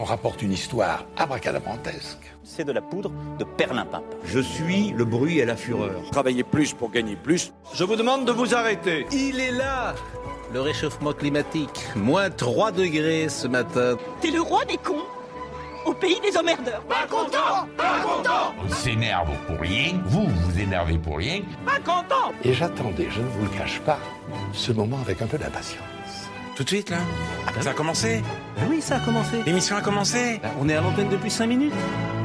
on rapporte une histoire abracadabrantesque. C'est de la poudre de perlimpinpin. Je suis le bruit et la fureur. Travailler plus pour gagner plus. Je vous demande de vous arrêter. Il est là, le réchauffement climatique. Moins 3 degrés ce matin. T'es le roi des cons, au pays des emmerdeurs. Pas content, pas content. On s'énerve pour rien, vous vous énervez pour rien. Pas content. Et j'attendais, je ne vous le cache pas, ce moment avec un peu d'impatience. Tout de suite, là ? Ça a commencé ? Oui, ça a commencé. L'émission a commencé ? On est à l'antenne depuis 5 minutes.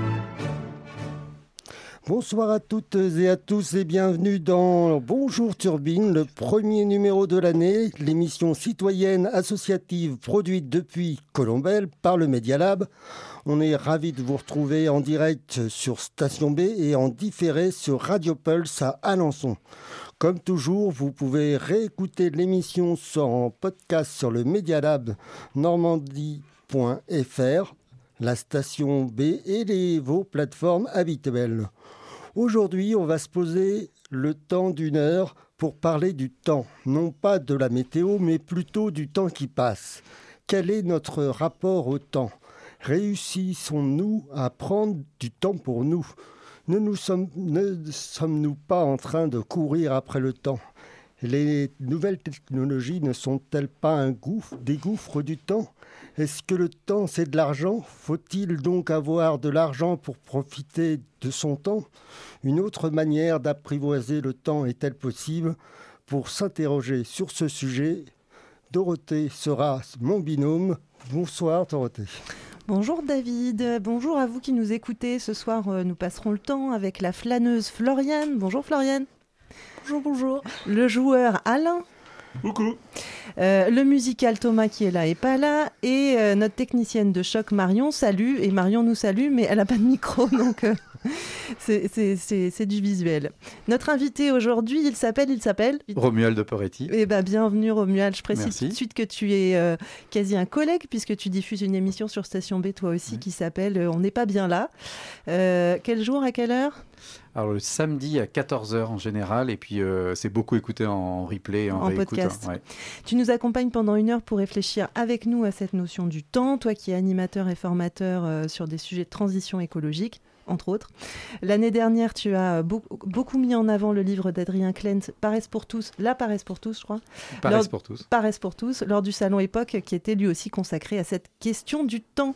Bonsoir à toutes et à tous et bienvenue dans Bonjour Turbine, le premier numéro de l'année, l'émission citoyenne associative produite depuis Colombelle par le Media Lab. On est ravis de vous retrouver en direct sur Station B et en différé sur Radio Pulse à Alençon. Comme toujours, vous pouvez réécouter l'émission en podcast sur le Media Lab normandie.fr, la Station B et vos plateformes habituelles. Aujourd'hui, on va se poser le temps d'une heure pour parler du temps. Non pas de la météo, mais plutôt du temps qui passe. Quel est notre rapport au temps ? Réussissons-nous à prendre du temps pour nous ? Ne sommes-nous pas en train de courir après le temps ? Les nouvelles technologies ne sont-elles pas des gouffres du temps ? Est-ce que le temps, c'est de l'argent ? Faut-il donc avoir de l'argent pour profiter de son temps ? Une autre manière d'apprivoiser le temps est-elle possible ? Pour s'interroger sur ce sujet, Dorothée sera mon binôme. Bonsoir Dorothée. Bonjour David, bonjour à vous qui nous écoutez. Ce soir, nous passerons le temps avec la flâneuse Floriane. Bonjour Floriane. Bonjour, bonjour. Le joueur Alain. Coucou. Le musical Thomas qui est là et pas là. Et notre technicienne de choc Marion, salut. Et Marion nous salue, mais elle n'a pas de micro, donc c'est du visuel. Notre invité aujourd'hui, il s'appelle Romuald de Poretti. Eh ben, bienvenue Romuald. Je précise Merci. tout de suite que tu es quasi un collègue, puisque tu diffuses une émission sur Station B, toi aussi, qui s'appelle On n'est pas bien là. Quel jour, à quelle heure ? Alors le samedi à 14h en général, et puis c'est beaucoup écouté en replay, en réécoute, podcast. Ouais. Tu nous accompagnes pendant 1 heure pour réfléchir avec nous à cette notion du temps, toi qui es animateur et formateur sur des sujets de transition écologique, entre autres. L'année dernière, tu as beaucoup mis en avant le livre d'Adrien Klent, Paresse pour tous, La Paresse pour tous, je crois. Paresse pour tous. Paresse pour tous, lors du Salon Époque, qui était lui aussi consacré à cette question du temps.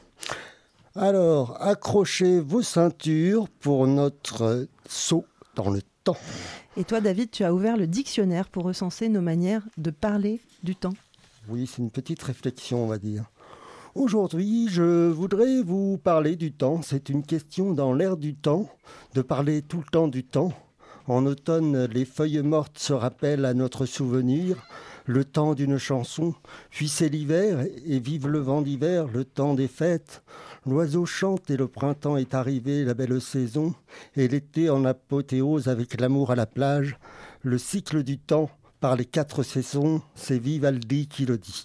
Alors, accrochez vos ceintures pour notre saut dans le temps. Et toi, David, tu as ouvert le dictionnaire pour recenser nos manières de parler du temps. Oui, c'est une petite réflexion, on va dire. Aujourd'hui, je voudrais vous parler du temps. C'est une question dans l'air du temps, de parler tout le temps du temps. En automne, les feuilles mortes se rappellent à notre souvenir, le temps d'une chanson. Puis c'est l'hiver, et vive le vent d'hiver, le temps des fêtes. L'oiseau chante et le printemps est arrivé, la belle saison. Et l'été en apothéose avec l'amour à la plage. Le cycle du temps par les 4 saisons, c'est Vivaldi qui le dit.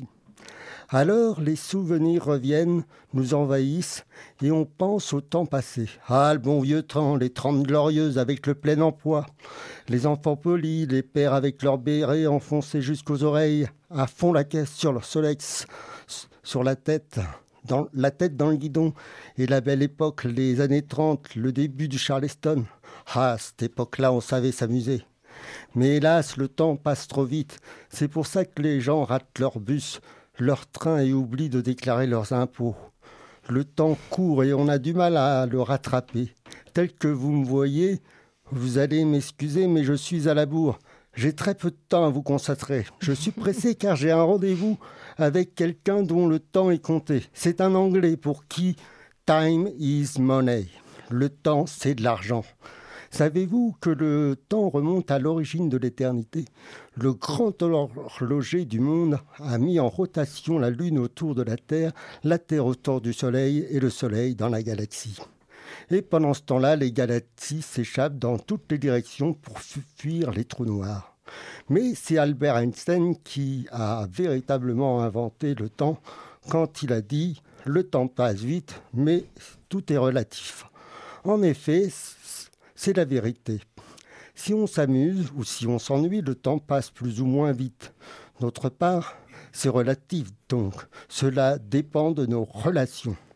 Alors les souvenirs reviennent, nous envahissent, et on pense au temps passé. Ah, le bon vieux temps, les 30 glorieuses avec le plein emploi. Les enfants polis, les pères avec leurs bérets enfoncés jusqu'aux oreilles, à fond la caisse sur leur Solex, sur la tête dans le guidon. Et la belle époque, les années 30, le début du Charleston. Ah, à cette époque-là, on savait s'amuser. Mais hélas, le temps passe trop vite. C'est pour ça que les gens ratent leur bus, leur train et oublient de déclarer leurs impôts. Le temps court et on a du mal à le rattraper. Tel que vous me voyez, vous allez m'excuser, mais je suis à la bourre. J'ai très peu de temps à vous consacrer. Je suis pressé car j'ai un rendez-vous avec quelqu'un dont le temps est compté. C'est un Anglais pour qui time is money. Le temps, c'est de l'argent. Savez-vous que le temps remonte à l'origine de l'éternité ? Le grand horloger du monde a mis en rotation la Lune autour de la Terre autour du Soleil et le Soleil dans la galaxie. Et pendant ce temps-là, les galaxies s'échappent dans toutes les directions pour fuir les trous noirs. Mais c'est Albert Einstein qui a véritablement inventé le temps quand il a dit « Le temps passe vite, mais tout est relatif ». En effet, c'est la vérité. Si on s'amuse ou si on s'ennuie, le temps passe plus ou moins vite. D'autre part, c'est relatif donc. Cela dépend de nos relations.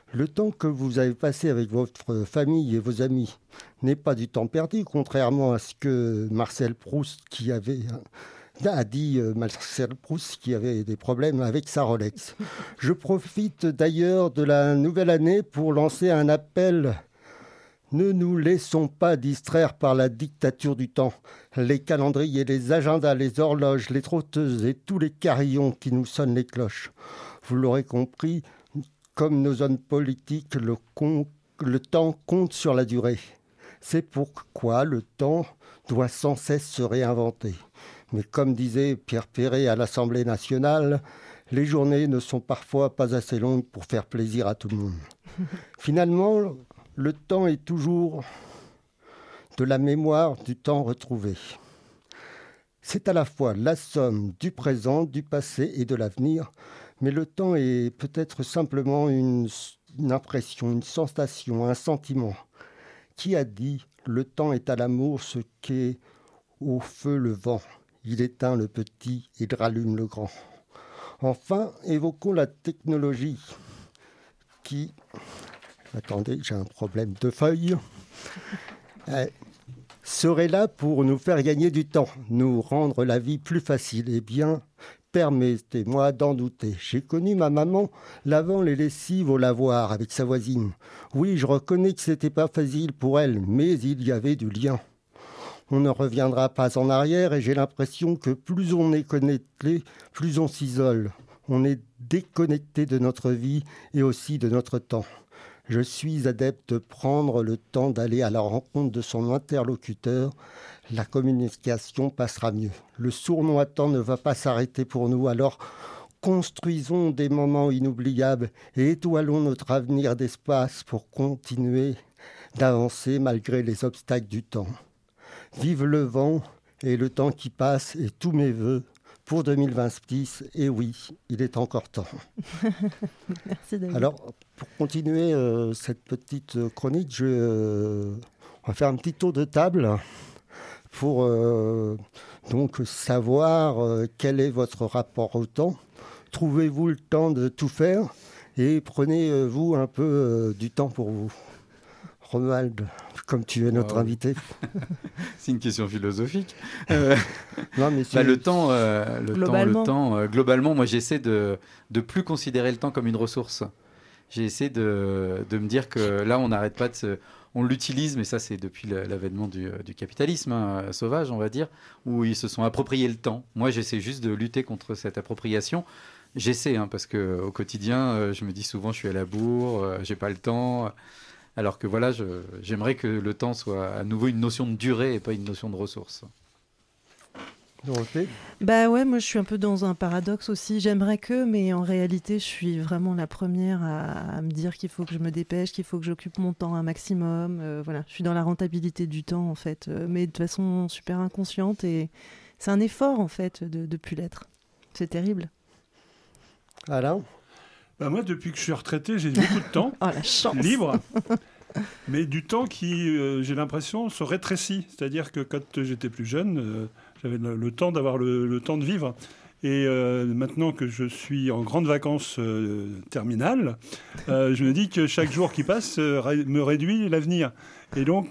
Le temps que vous avez passé avec votre famille et vos amis n'est pas du temps perdu, contrairement à ce que Marcel Proust a dit Marcel Proust qui avait des problèmes avec sa Rolex. Je profite d'ailleurs de la nouvelle année pour lancer un appel. Ne nous laissons pas distraire par la dictature du temps. Les calendriers, les agendas, les horloges, les trotteuses et tous les carillons qui nous sonnent les cloches. Vous l'aurez compris, comme nos hommes politiques, le temps compte sur la durée. C'est pourquoi le temps doit sans cesse se réinventer. Mais comme disait Pierre Perret à l'Assemblée nationale, les journées ne sont parfois pas assez longues pour faire plaisir à tout le monde. Finalement, le temps est toujours de la mémoire du temps retrouvé. C'est à la fois la somme du présent, du passé et de l'avenir, mais le temps est peut-être simplement une impression, une sensation, un sentiment. Qui a dit « le temps est à l'amour ce qu'est au feu le vent ». Il éteint le petit et rallume le grand. Enfin, évoquons la technologie qui... Attendez, j'ai un problème de feuille. Serait là pour nous faire gagner du temps, nous rendre la vie plus facile. Eh bien, permettez-moi d'en douter. J'ai connu ma maman lavant les lessives au lavoir avec sa voisine. Oui, je reconnais que c'était pas facile pour elle, mais il y avait du lien. On ne reviendra pas en arrière et j'ai l'impression que plus on est connecté, plus on s'isole. On est déconnecté de notre vie et aussi de notre temps. Je suis adepte de prendre le temps d'aller à la rencontre de son interlocuteur. La communication passera mieux. Le sournois temps ne va pas s'arrêter pour nous, alors construisons des moments inoubliables et étoilons notre avenir d'espace pour continuer d'avancer malgré les obstacles du temps. Vive le vent et le temps qui passe et tous mes vœux pour 2026. Et oui, il est encore temps. Merci David. Alors, pour continuer cette petite chronique, on va faire un petit tour de table pour donc savoir quel est votre rapport au temps. Trouvez-vous le temps de tout faire et prenez-vous un peu du temps pour vous. Romuald, comme tu es notre invité. C'est une question philosophique. Non, mais le temps, globalement, moi j'essaie de plus considérer le temps comme une ressource. J'ai essayé de me dire que là, on n'arrête pas on l'utilise, mais ça c'est depuis l'avènement du capitalisme sauvage, on va dire, où ils se sont appropriés le temps. Moi, j'essaie juste de lutter contre cette appropriation. J'essaie, parce qu'au quotidien, je me dis souvent, je suis à la bourre, j'ai pas le temps. Alors que voilà, j'aimerais que le temps soit à nouveau une notion de durée et pas une notion de ressource. Dorothée ? Bah ouais, moi je suis un peu dans un paradoxe aussi. J'aimerais que, mais en réalité, je suis vraiment la première à me dire qu'il faut que je me dépêche, qu'il faut que j'occupe mon temps un maximum. Voilà, je suis dans la rentabilité du temps en fait, mais de façon super inconsciente et c'est un effort en fait de plus l'être. C'est terrible. Alain ? Bah moi, depuis que je suis retraité, j'ai beaucoup de temps la chance. Libre, mais du temps qui, j'ai l'impression, se rétrécit. C'est-à-dire que quand j'étais plus jeune, j'avais le temps d'avoir le temps de vivre. Et maintenant que je suis en grande vacances terminale, je me dis que chaque jour qui passe me réduit l'avenir. Et donc,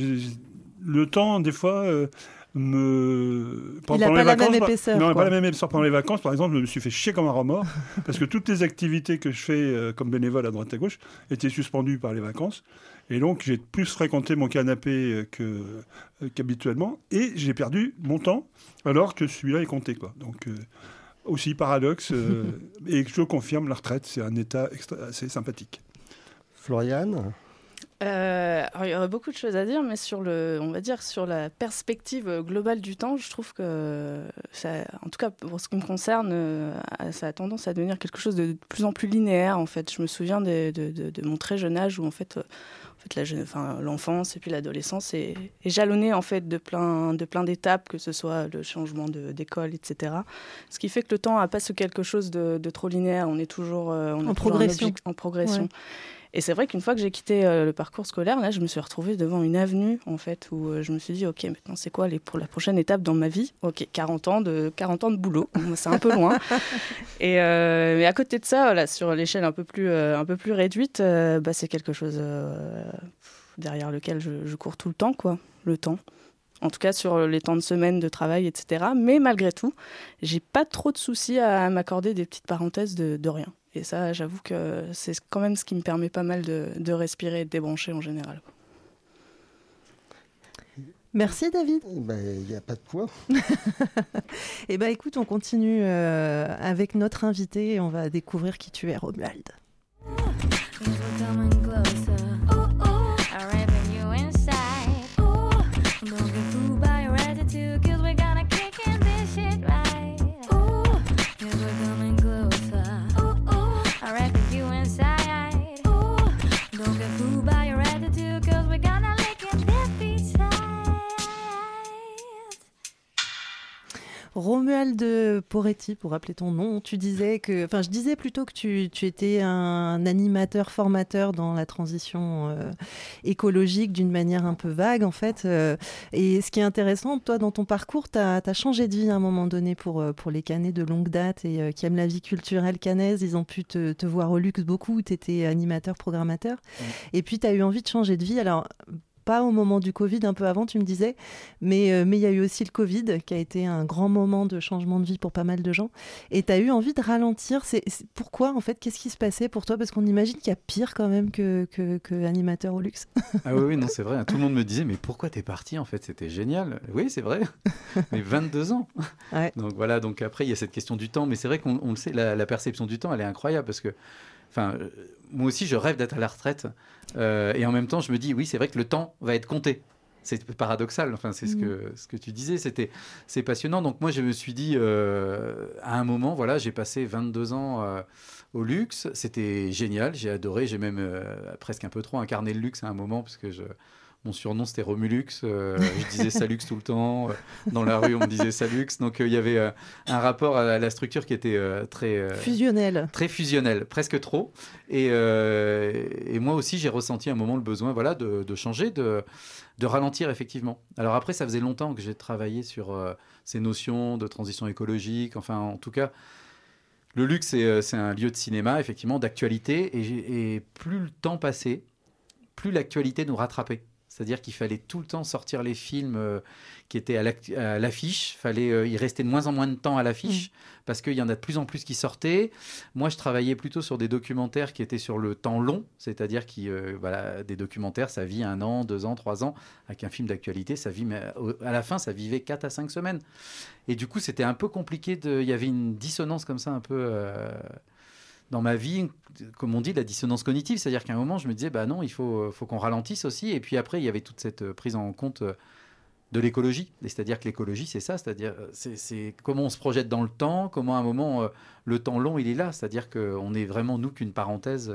le temps, des fois... Il n'a pas la même épaisseur. Non, pas la même épaisseur pendant les vacances. Par exemple, je me suis fait chier comme un remords parce que toutes les activités que je fais comme bénévole à droite à gauche étaient suspendues par les vacances. Et donc, j'ai plus fréquenté mon canapé qu'habituellement. Et j'ai perdu mon temps alors que celui-là est compté, quoi. Donc, aussi paradoxe. Et je confirme, la retraite, c'est un état assez sympathique. Floriane ? Alors, il y aurait beaucoup de choses à dire, mais sur la perspective globale du temps, je trouve que, en tout cas pour ce qui me concerne, ça a tendance à devenir quelque chose de plus en plus linéaire. En fait, je me souviens de mon très jeune âge où en fait l'enfance et puis l'adolescence est jalonnée en fait de plein d'étapes, que ce soit le changement d'école, etc. Ce qui fait que le temps n'a pas quelque chose de trop linéaire. On est toujours en progression. Ouais. Et c'est vrai qu'une fois que j'ai quitté le parcours scolaire, là, je me suis retrouvée devant une avenue, en fait, où je me suis dit, OK, maintenant, c'est quoi pour la prochaine étape dans ma vie ? OK, 40 ans de boulot. C'est un peu loin. Mais à côté de ça, voilà, sur l'échelle un peu plus réduite, c'est quelque chose derrière lequel je cours tout le temps, quoi, le temps. En tout cas, sur les temps de semaine de travail, etc. Mais malgré tout, j'ai pas trop de soucis à m'accorder des petites parenthèses de rien. Et ça, j'avoue que c'est quand même ce qui me permet pas mal de respirer et de débrancher en général. Merci David. Il n'y a pas de quoi. Eh bien écoute, on continue avec notre invité et on va découvrir qui tu es, Romuald. Romuald Poretti, pour rappeler ton nom, je disais plutôt que tu étais un animateur formateur dans la transition écologique d'une manière un peu vague en fait. Et ce qui est intéressant, toi dans ton parcours, tu as changé de vie à un moment donné pour les Cannais de longue date et qui aiment la vie culturelle cannaise. Ils ont pu te voir au luxe beaucoup, tu étais animateur, programmateur. Et puis tu as eu envie de changer de vie. Alors, pas au moment du Covid, un peu avant, tu me disais, mais il y a eu aussi le Covid, qui a été un grand moment de changement de vie pour pas mal de gens. Et tu as eu envie de ralentir. Pourquoi, en fait ? Qu'est-ce qui se passait pour toi ? Parce qu'on imagine qu'il y a pire quand même que animateur au luxe. Ah oui, non, c'est vrai. Tout le monde me disait, mais pourquoi t'es parti ? En fait, c'était génial. Oui, c'est vrai. Mais 22 ans. Ouais. Donc voilà, donc après, il y a cette question du temps. Mais c'est vrai qu'on le sait, la perception du temps, elle est incroyable parce que moi aussi, je rêve d'être à la retraite. Et en même temps, je me dis, oui, c'est vrai que le temps va être compté. C'est paradoxal. Enfin, c'est ce que tu disais. C'est passionnant. Donc, moi, je me suis dit, à un moment, voilà, j'ai passé 22 ans au luxe. C'était génial. J'ai adoré. J'ai même presque un peu trop incarné le luxe à un moment parce que mon surnom, c'était Romulux. Je disais Salux tout le temps. Dans la rue, on me disait Salux. Donc, il y avait un rapport à la structure qui était très... fusionnel. Très fusionnel, presque trop. Et moi aussi, j'ai ressenti à un moment le besoin de changer, de ralentir, effectivement. Alors après, ça faisait longtemps que j'ai travaillé sur ces notions de transition écologique. Enfin, en tout cas... Le luxe, c'est un lieu de cinéma, effectivement, d'actualité. Et plus le temps passait, plus l'actualité nous rattrapait. C'est-à-dire qu'il fallait tout le temps sortir les films qui étaient à l'affiche. Il restait de moins en moins de temps à l'affiche parce qu'il y en a de plus en plus qui sortaient. Moi, je travaillais plutôt sur des documentaires qui étaient sur le temps long. C'est-à-dire des documentaires, ça vit 1 an, 2 ans, 3 ans. Avec un film d'actualité, ça vit, mais à la fin, ça vivait 4 à 5 semaines. Et du coup, c'était un peu compliqué. Il y avait une dissonance comme ça un peu... dans ma vie, comme on dit, la dissonance cognitive, c'est-à-dire qu'à un moment, je me disais, non, il faut qu'on ralentisse aussi. Et puis après, il y avait toute cette prise en compte de l'écologie. C'est-à-dire que l'écologie, c'est ça, c'est-à-dire c'est comment on se projette dans le temps, comment à un moment, le temps long, il est là. C'est-à-dire qu'on n'est vraiment, nous, qu'une parenthèse.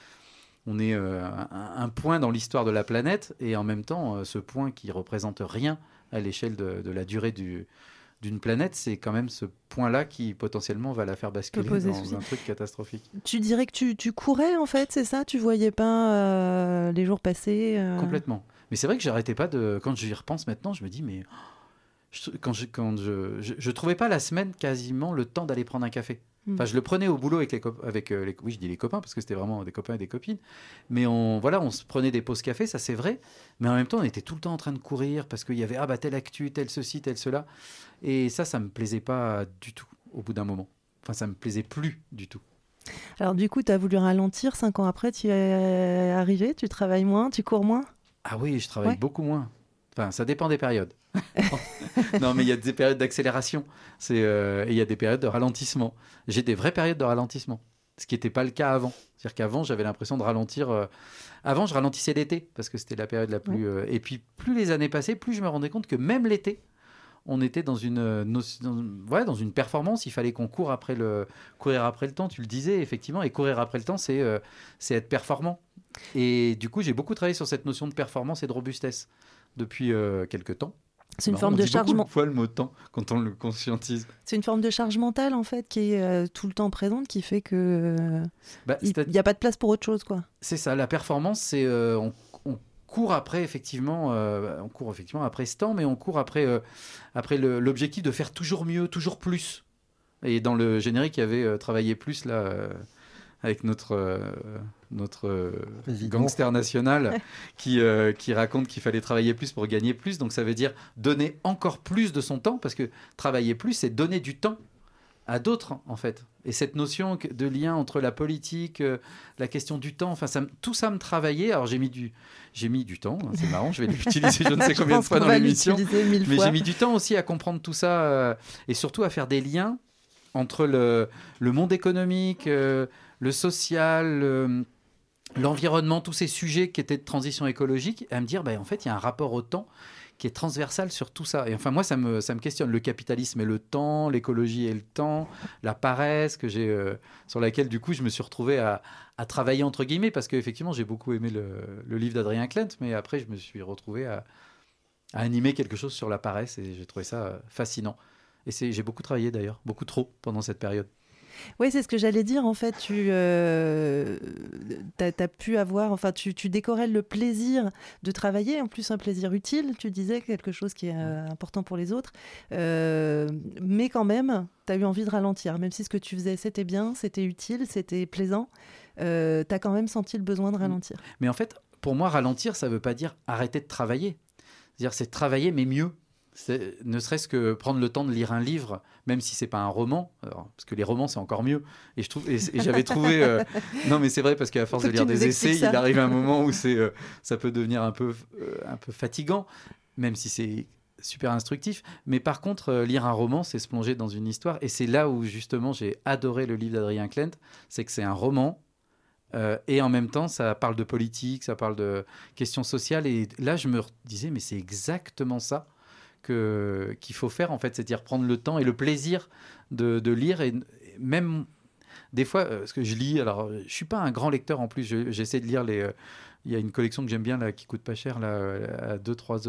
On est un point dans l'histoire de la planète. Et en même temps, ce point qui représente rien à l'échelle de la durée d'une planète, c'est quand même ce point-là qui potentiellement va la faire basculer dans un truc catastrophique. Tu dirais que tu courais en fait, c'est ça ? Tu voyais pas les jours passer Complètement. Mais c'est vrai que j'arrêtais pas de... Quand j'y repense maintenant, je me dis, mais... Je trouvais pas la semaine quasiment le temps d'aller prendre un café. Enfin, je le prenais au boulot avec oui, je dis les copains parce que c'était vraiment des copains et des copines. Mais on se prenait des pauses café, ça c'est vrai. Mais en même temps, on était tout le temps en train de courir parce qu'il y avait telle actu, tel ceci, tel cela. Et ça me plaisait pas du tout au bout d'un moment. Enfin, ça me plaisait plus du tout. Alors du coup, tu as voulu ralentir. 5 ans après, tu es arrivé, tu travailles moins, tu cours moins ? Ah oui, je travaille beaucoup moins. Enfin, ça dépend des périodes. Non, mais il y a des périodes d'accélération. Et il y a des périodes de ralentissement. J'ai des vraies périodes de ralentissement, ce qui n'était pas le cas avant. C'est-à-dire qu'avant, j'avais l'impression de ralentir. Avant, je ralentissais l'été, parce que c'était la période la plus... Et puis, plus les années passaient, plus je me rendais compte que même l'été, on était dans une performance. Il fallait qu'on courir après le temps, tu le disais, effectivement. Et courir après le temps, c'est être performant. Et du coup, j'ai beaucoup travaillé sur cette notion de performance et de robustesse depuis quelques temps. C'est une forme de charge mentale. Fois le mot temps quand on le conscientise. C'est une forme de charge mentale en fait qui est tout le temps présente, qui fait que il n'y a pas de place pour autre chose, quoi. C'est ça. La performance, c'est on court après effectivement après ce temps, mais on court après l'objectif de faire toujours mieux, toujours plus. Et dans le générique, il y avait travailler plus là. Avec notre gangster national qui raconte qu'il fallait travailler plus pour gagner plus. Donc ça veut dire donner encore plus de son temps, parce que travailler plus, c'est donner du temps à d'autres, en fait. Et cette notion de lien entre la politique, la question du temps, enfin, tout ça me travaillait. Alors j'ai mis du temps, hein, c'est marrant, je vais l'utiliser je ne sais combien de fois dans l'émission. Mais j'ai mis du temps aussi à comprendre tout ça et surtout à faire des liens entre le monde économique, le social, l'environnement, tous ces sujets qui étaient de transition écologique, et à me dire, en fait, il y a un rapport au temps qui est transversal sur tout ça. Et enfin, moi, ça me questionne. Le capitalisme et le temps, l'écologie et le temps, la paresse sur laquelle, du coup, je me suis retrouvé à travailler, entre guillemets, parce qu'effectivement, j'ai beaucoup aimé le livre d'Adrien Klent, mais après, je me suis retrouvé à animer quelque chose sur la paresse, et j'ai trouvé ça fascinant. Et j'ai beaucoup travaillé, d'ailleurs, beaucoup trop, pendant cette période. Oui, c'est ce que j'allais dire. En fait, tu as pu avoir... Enfin, tu décorrèles le plaisir de travailler, en plus un plaisir utile, tu disais, quelque chose qui est important pour les autres. Mais quand même, tu as eu envie de ralentir. Même si ce que tu faisais, c'était bien, c'était utile, c'était plaisant, tu as quand même senti le besoin de ralentir. Mais en fait, pour moi, ralentir, ça ne veut pas dire arrêter de travailler. C'est-à-dire, c'est travailler, mais mieux. Ne serait-ce que prendre le temps de lire un livre, même si c'est pas un roman, parce que les romans c'est encore mieux. Et j'avais trouvé, non mais c'est vrai, parce qu'à force de lire des essais, il arrive un moment où ça peut devenir un peu fatigant, même si c'est super instructif. Mais par contre, lire un roman, c'est se plonger dans une histoire, et c'est là où justement j'ai adoré le livre d'Adrien Klent, c'est que c'est un roman. Et en même temps, ça parle de politique, ça parle de questions sociales, et là je me disais, mais c'est exactement ça qu'il faut faire, en fait, c'est-à-dire prendre le temps et le plaisir de lire, et même des fois, parce que je lis, alors je suis pas un grand lecteur en plus, j'essaie de lire il y a une collection que j'aime bien là, qui coûte pas cher, là, à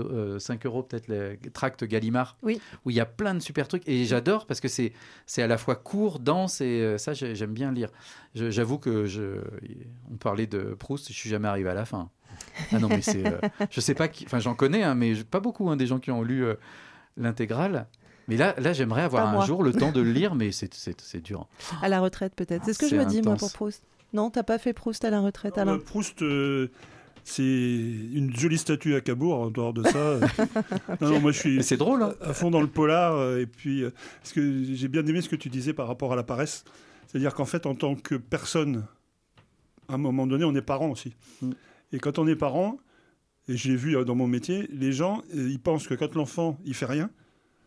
5 euros peut-être, les tracts Gallimard, oui, où il y a plein de super trucs, et j'adore parce que c'est à la fois court, dense, et ça j'aime bien lire. J'avoue que on parlait de Proust, je suis jamais arrivé à la fin. Ah non, mais c'est je sais pas enfin j'en connais, hein, mais pas beaucoup, hein, des gens qui ont lu l'intégrale. Mais là j'aimerais avoir un jour le temps de le lire, mais c'est dur. À la retraite peut-être. C'est ce que je me dis moi pour Proust. Non, t'as pas fait Proust à la retraite, Alain? Proust, c'est une jolie statue à Cabourg. En dehors de ça, non, moi je suis. C'est drôle, hein, à fond dans le polar. Et puis, parce que j'ai bien aimé ce que tu disais par rapport à la paresse. C'est-à-dire qu'en fait, en tant que personne, à un moment donné, on est parent aussi. Et quand on est parent, et je l'ai vu dans mon métier, les gens, ils pensent que quand l'enfant, il fait rien,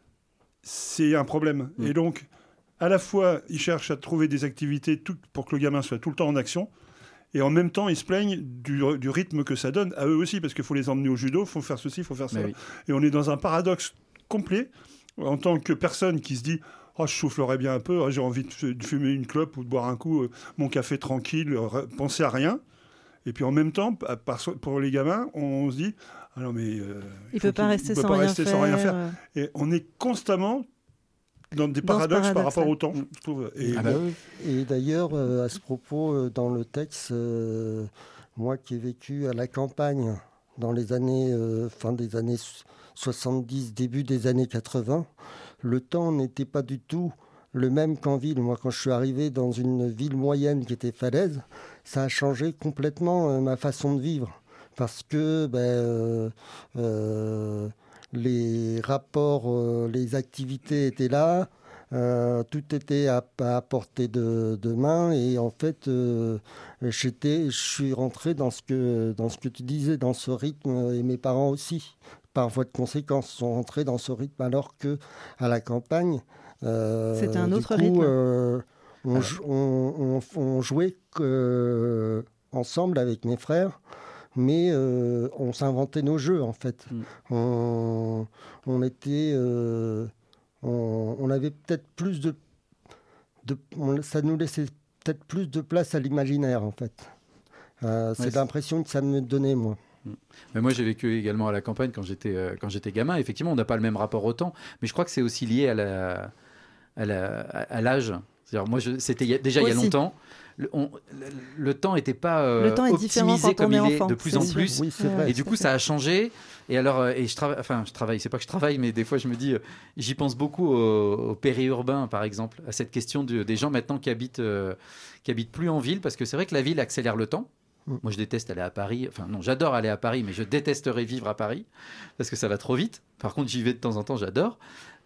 c'est un problème. Et donc, à la fois, ils cherchent à trouver des activités pour que le gamin soit tout le temps en action, et en même temps, ils se plaignent du rythme que ça donne à eux aussi, parce qu'il faut les emmener au judo, il faut faire ceci, il faut faire ça. Oui. Et on est dans un paradoxe complet, en tant que personne qui se dit « Oh, je soufflerais bien un peu, j'ai envie de fumer une clope ou de boire un coup, mon café tranquille, penser à rien ». Et puis en même temps, pour les gamins, on se dit « Ah non, mais il ne peut pas rester sans rien faire. » Et on est constamment dans des paradoxes par rapport au temps, je trouve. Et d'ailleurs, à ce propos, dans le texte, moi qui ai vécu à la campagne dans les années, fin des années 70, début des années 80, le temps n'était pas du tout le même qu'en ville. Moi, quand je suis arrivé dans une ville moyenne qui était Falaise, ça a changé complètement ma façon de vivre. Parce que les rapports, les activités étaient là, tout était à portée de main. Et en fait, je suis rentré dans ce que tu disais, dans ce rythme, et mes parents aussi, par voie de conséquence, sont rentrés dans ce rythme, alors qu'à la campagne, c'était un autre rythme. On jouait ensemble avec mes frères, mais on s'inventait nos jeux en fait. On avait peut-être plus ça nous laissait peut-être plus de place à l'imaginaire en fait. C'est l'impression que ça me donnait, moi. Mais moi, j'ai vécu également à la campagne quand j'étais gamin. Effectivement, on n'a pas le même rapport au temps, mais je crois que c'est aussi lié à l'âge. C'est-à-dire, moi, c'était déjà il y a longtemps. Le temps n'était pas optimisé comme il est de plus en plus. Oui, c'est vrai, et du coup, ça a changé. Et alors, je travaille. C'est pas que je travaille, mais des fois, je me dis, j'y pense beaucoup au périurbain, par exemple, à cette question des gens maintenant qui habitent plus en ville, parce que c'est vrai que la ville accélère le temps. Moi, je déteste aller à Paris. Enfin, non, j'adore aller à Paris, mais je détesterais vivre à Paris parce que ça va trop vite. Par contre, j'y vais de temps en temps, j'adore.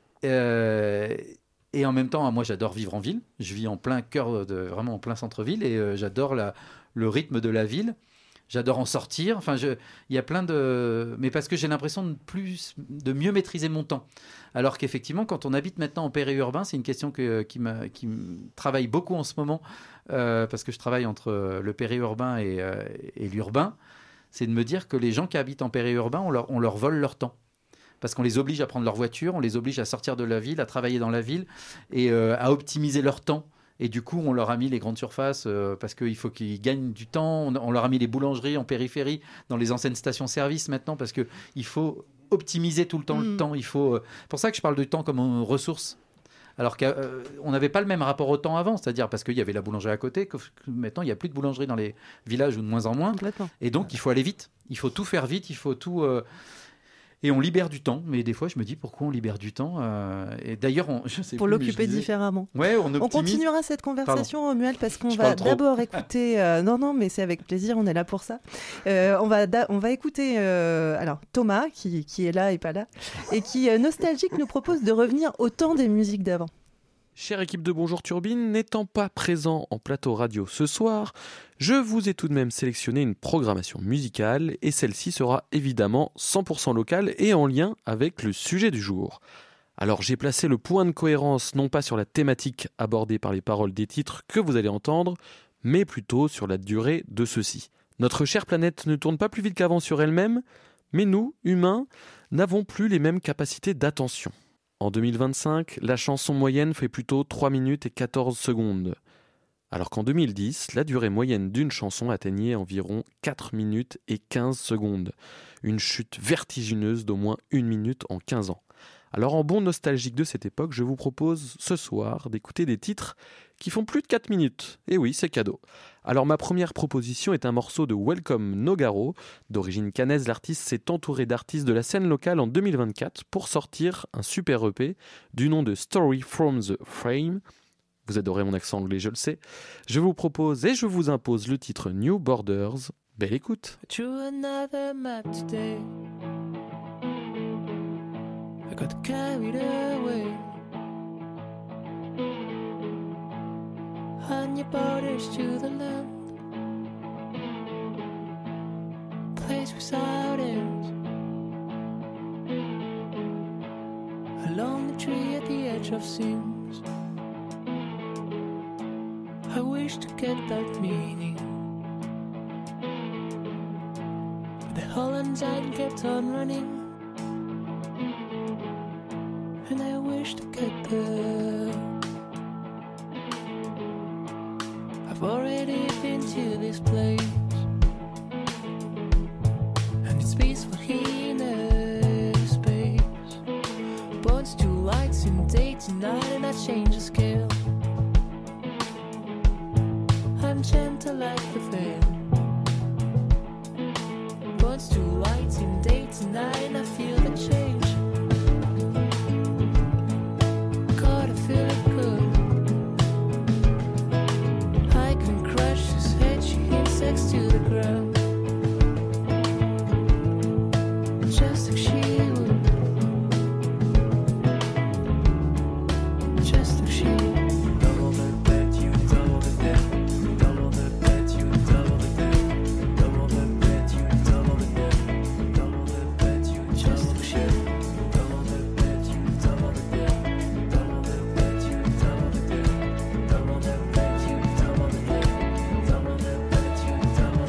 Et en même temps, moi, j'adore vivre en ville. Je vis en plein cœur, vraiment en plein centre-ville, et j'adore le rythme de la ville. J'adore en sortir. Enfin, il y a plein de... Mais parce que j'ai l'impression de mieux maîtriser mon temps. Alors qu'effectivement, quand on habite maintenant en périurbain, c'est une question qui me travaille beaucoup en ce moment, parce que je travaille entre le périurbain et l'urbain. C'est de me dire que les gens qui habitent en périurbain, on leur vole leur temps. Parce qu'on les oblige à prendre leur voiture, on les oblige à sortir de la ville, à travailler dans la ville et à optimiser leur temps. Et du coup, on leur a mis les grandes surfaces parce qu'il faut qu'ils gagnent du temps. On leur a mis les boulangeries en périphérie, dans les anciennes stations-service maintenant, parce qu'il faut optimiser tout le temps le temps. C'est pour ça que je parle du temps comme une ressource. Alors qu'on n'avait pas le même rapport au temps avant, c'est-à-dire parce qu'il y avait la boulangerie à côté, que maintenant il n'y a plus de boulangerie dans les villages ou de moins en moins. Et donc il faut aller vite, il faut tout faire vite, il faut tout... Et on libère du temps, mais des fois je me dis pourquoi on libère du temps et d'ailleurs, je sais pour l'occuper différemment. Ouais, on continuera cette conversation, Romuald, parce qu'on va d'abord écouter... non, mais c'est avec plaisir, on est là pour ça. On va écouter alors, Thomas, qui est là et pas là, et qui, nostalgique, nous propose de revenir au temps des musiques d'avant. Chère équipe de Bonjour Turbine, n'étant pas présent en plateau radio ce soir, je vous ai tout de même sélectionné une programmation musicale et celle-ci sera évidemment 100% locale et en lien avec le sujet du jour. Alors j'ai placé le point de cohérence non pas sur la thématique abordée par les paroles des titres que vous allez entendre, mais plutôt sur la durée de ceux-ci. Notre chère planète ne tourne pas plus vite qu'avant sur elle-même, mais nous, humains, n'avons plus les mêmes capacités d'attention. En 2025, la chanson moyenne fait plutôt 3 minutes et 14 secondes. Alors qu'en 2010, la durée moyenne d'une chanson atteignait environ 4 minutes et 15 secondes. Une chute vertigineuse d'au moins 1 minute en 15 ans. Alors en bon nostalgique de cette époque, je vous propose ce soir d'écouter des titres qui font plus de 4 minutes. Et oui, c'est cadeau. Alors ma première proposition est un morceau de Welcome Nogaro. D'origine cannaise, l'artiste s'est entouré d'artistes de la scène locale en 2024 pour sortir un super EP du nom de Story from the Frame. Vous adorez mon accent anglais, je le sais. Je vous propose et je vous impose le titre New Borders. Belle écoute. I got carried away on your borders to the land, place without ends, along the tree at the edge of seams. I wish to get that meaning, but the Hollands end kept on running. And I wish to get there. I've already been to this place, and it's peaceful here in the space. Burns two lights in day to night, and I change the scale. I'm gentle like the veil. Burns two lights in day to night, and I feel the change. To the ground, just like she would, just like she would. Double the bet, you double the bet. Double the bet, you double the bet. Double the bet, you double the bet. Double the bet, you just like she would. Double the bet, you double the bet. Double the bet, you double the bet. Double the bet, you double the bet. Double the bet, you double the bet.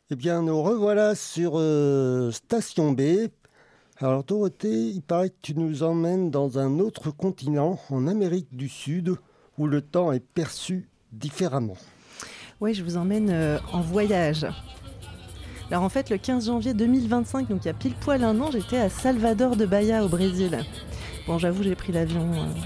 Eh bien, nous revoilà sur Station B. Alors, Dorothée, il paraît que tu nous emmènes dans un autre continent, en Amérique du Sud, où le temps est perçu différemment. Oui, je vous emmène en voyage. Alors en fait, le 15 janvier 2025, donc il y a pile poil un an, j'étais à Salvador de Bahia au Brésil. Bon, j'avoue, j'ai pris l'avion.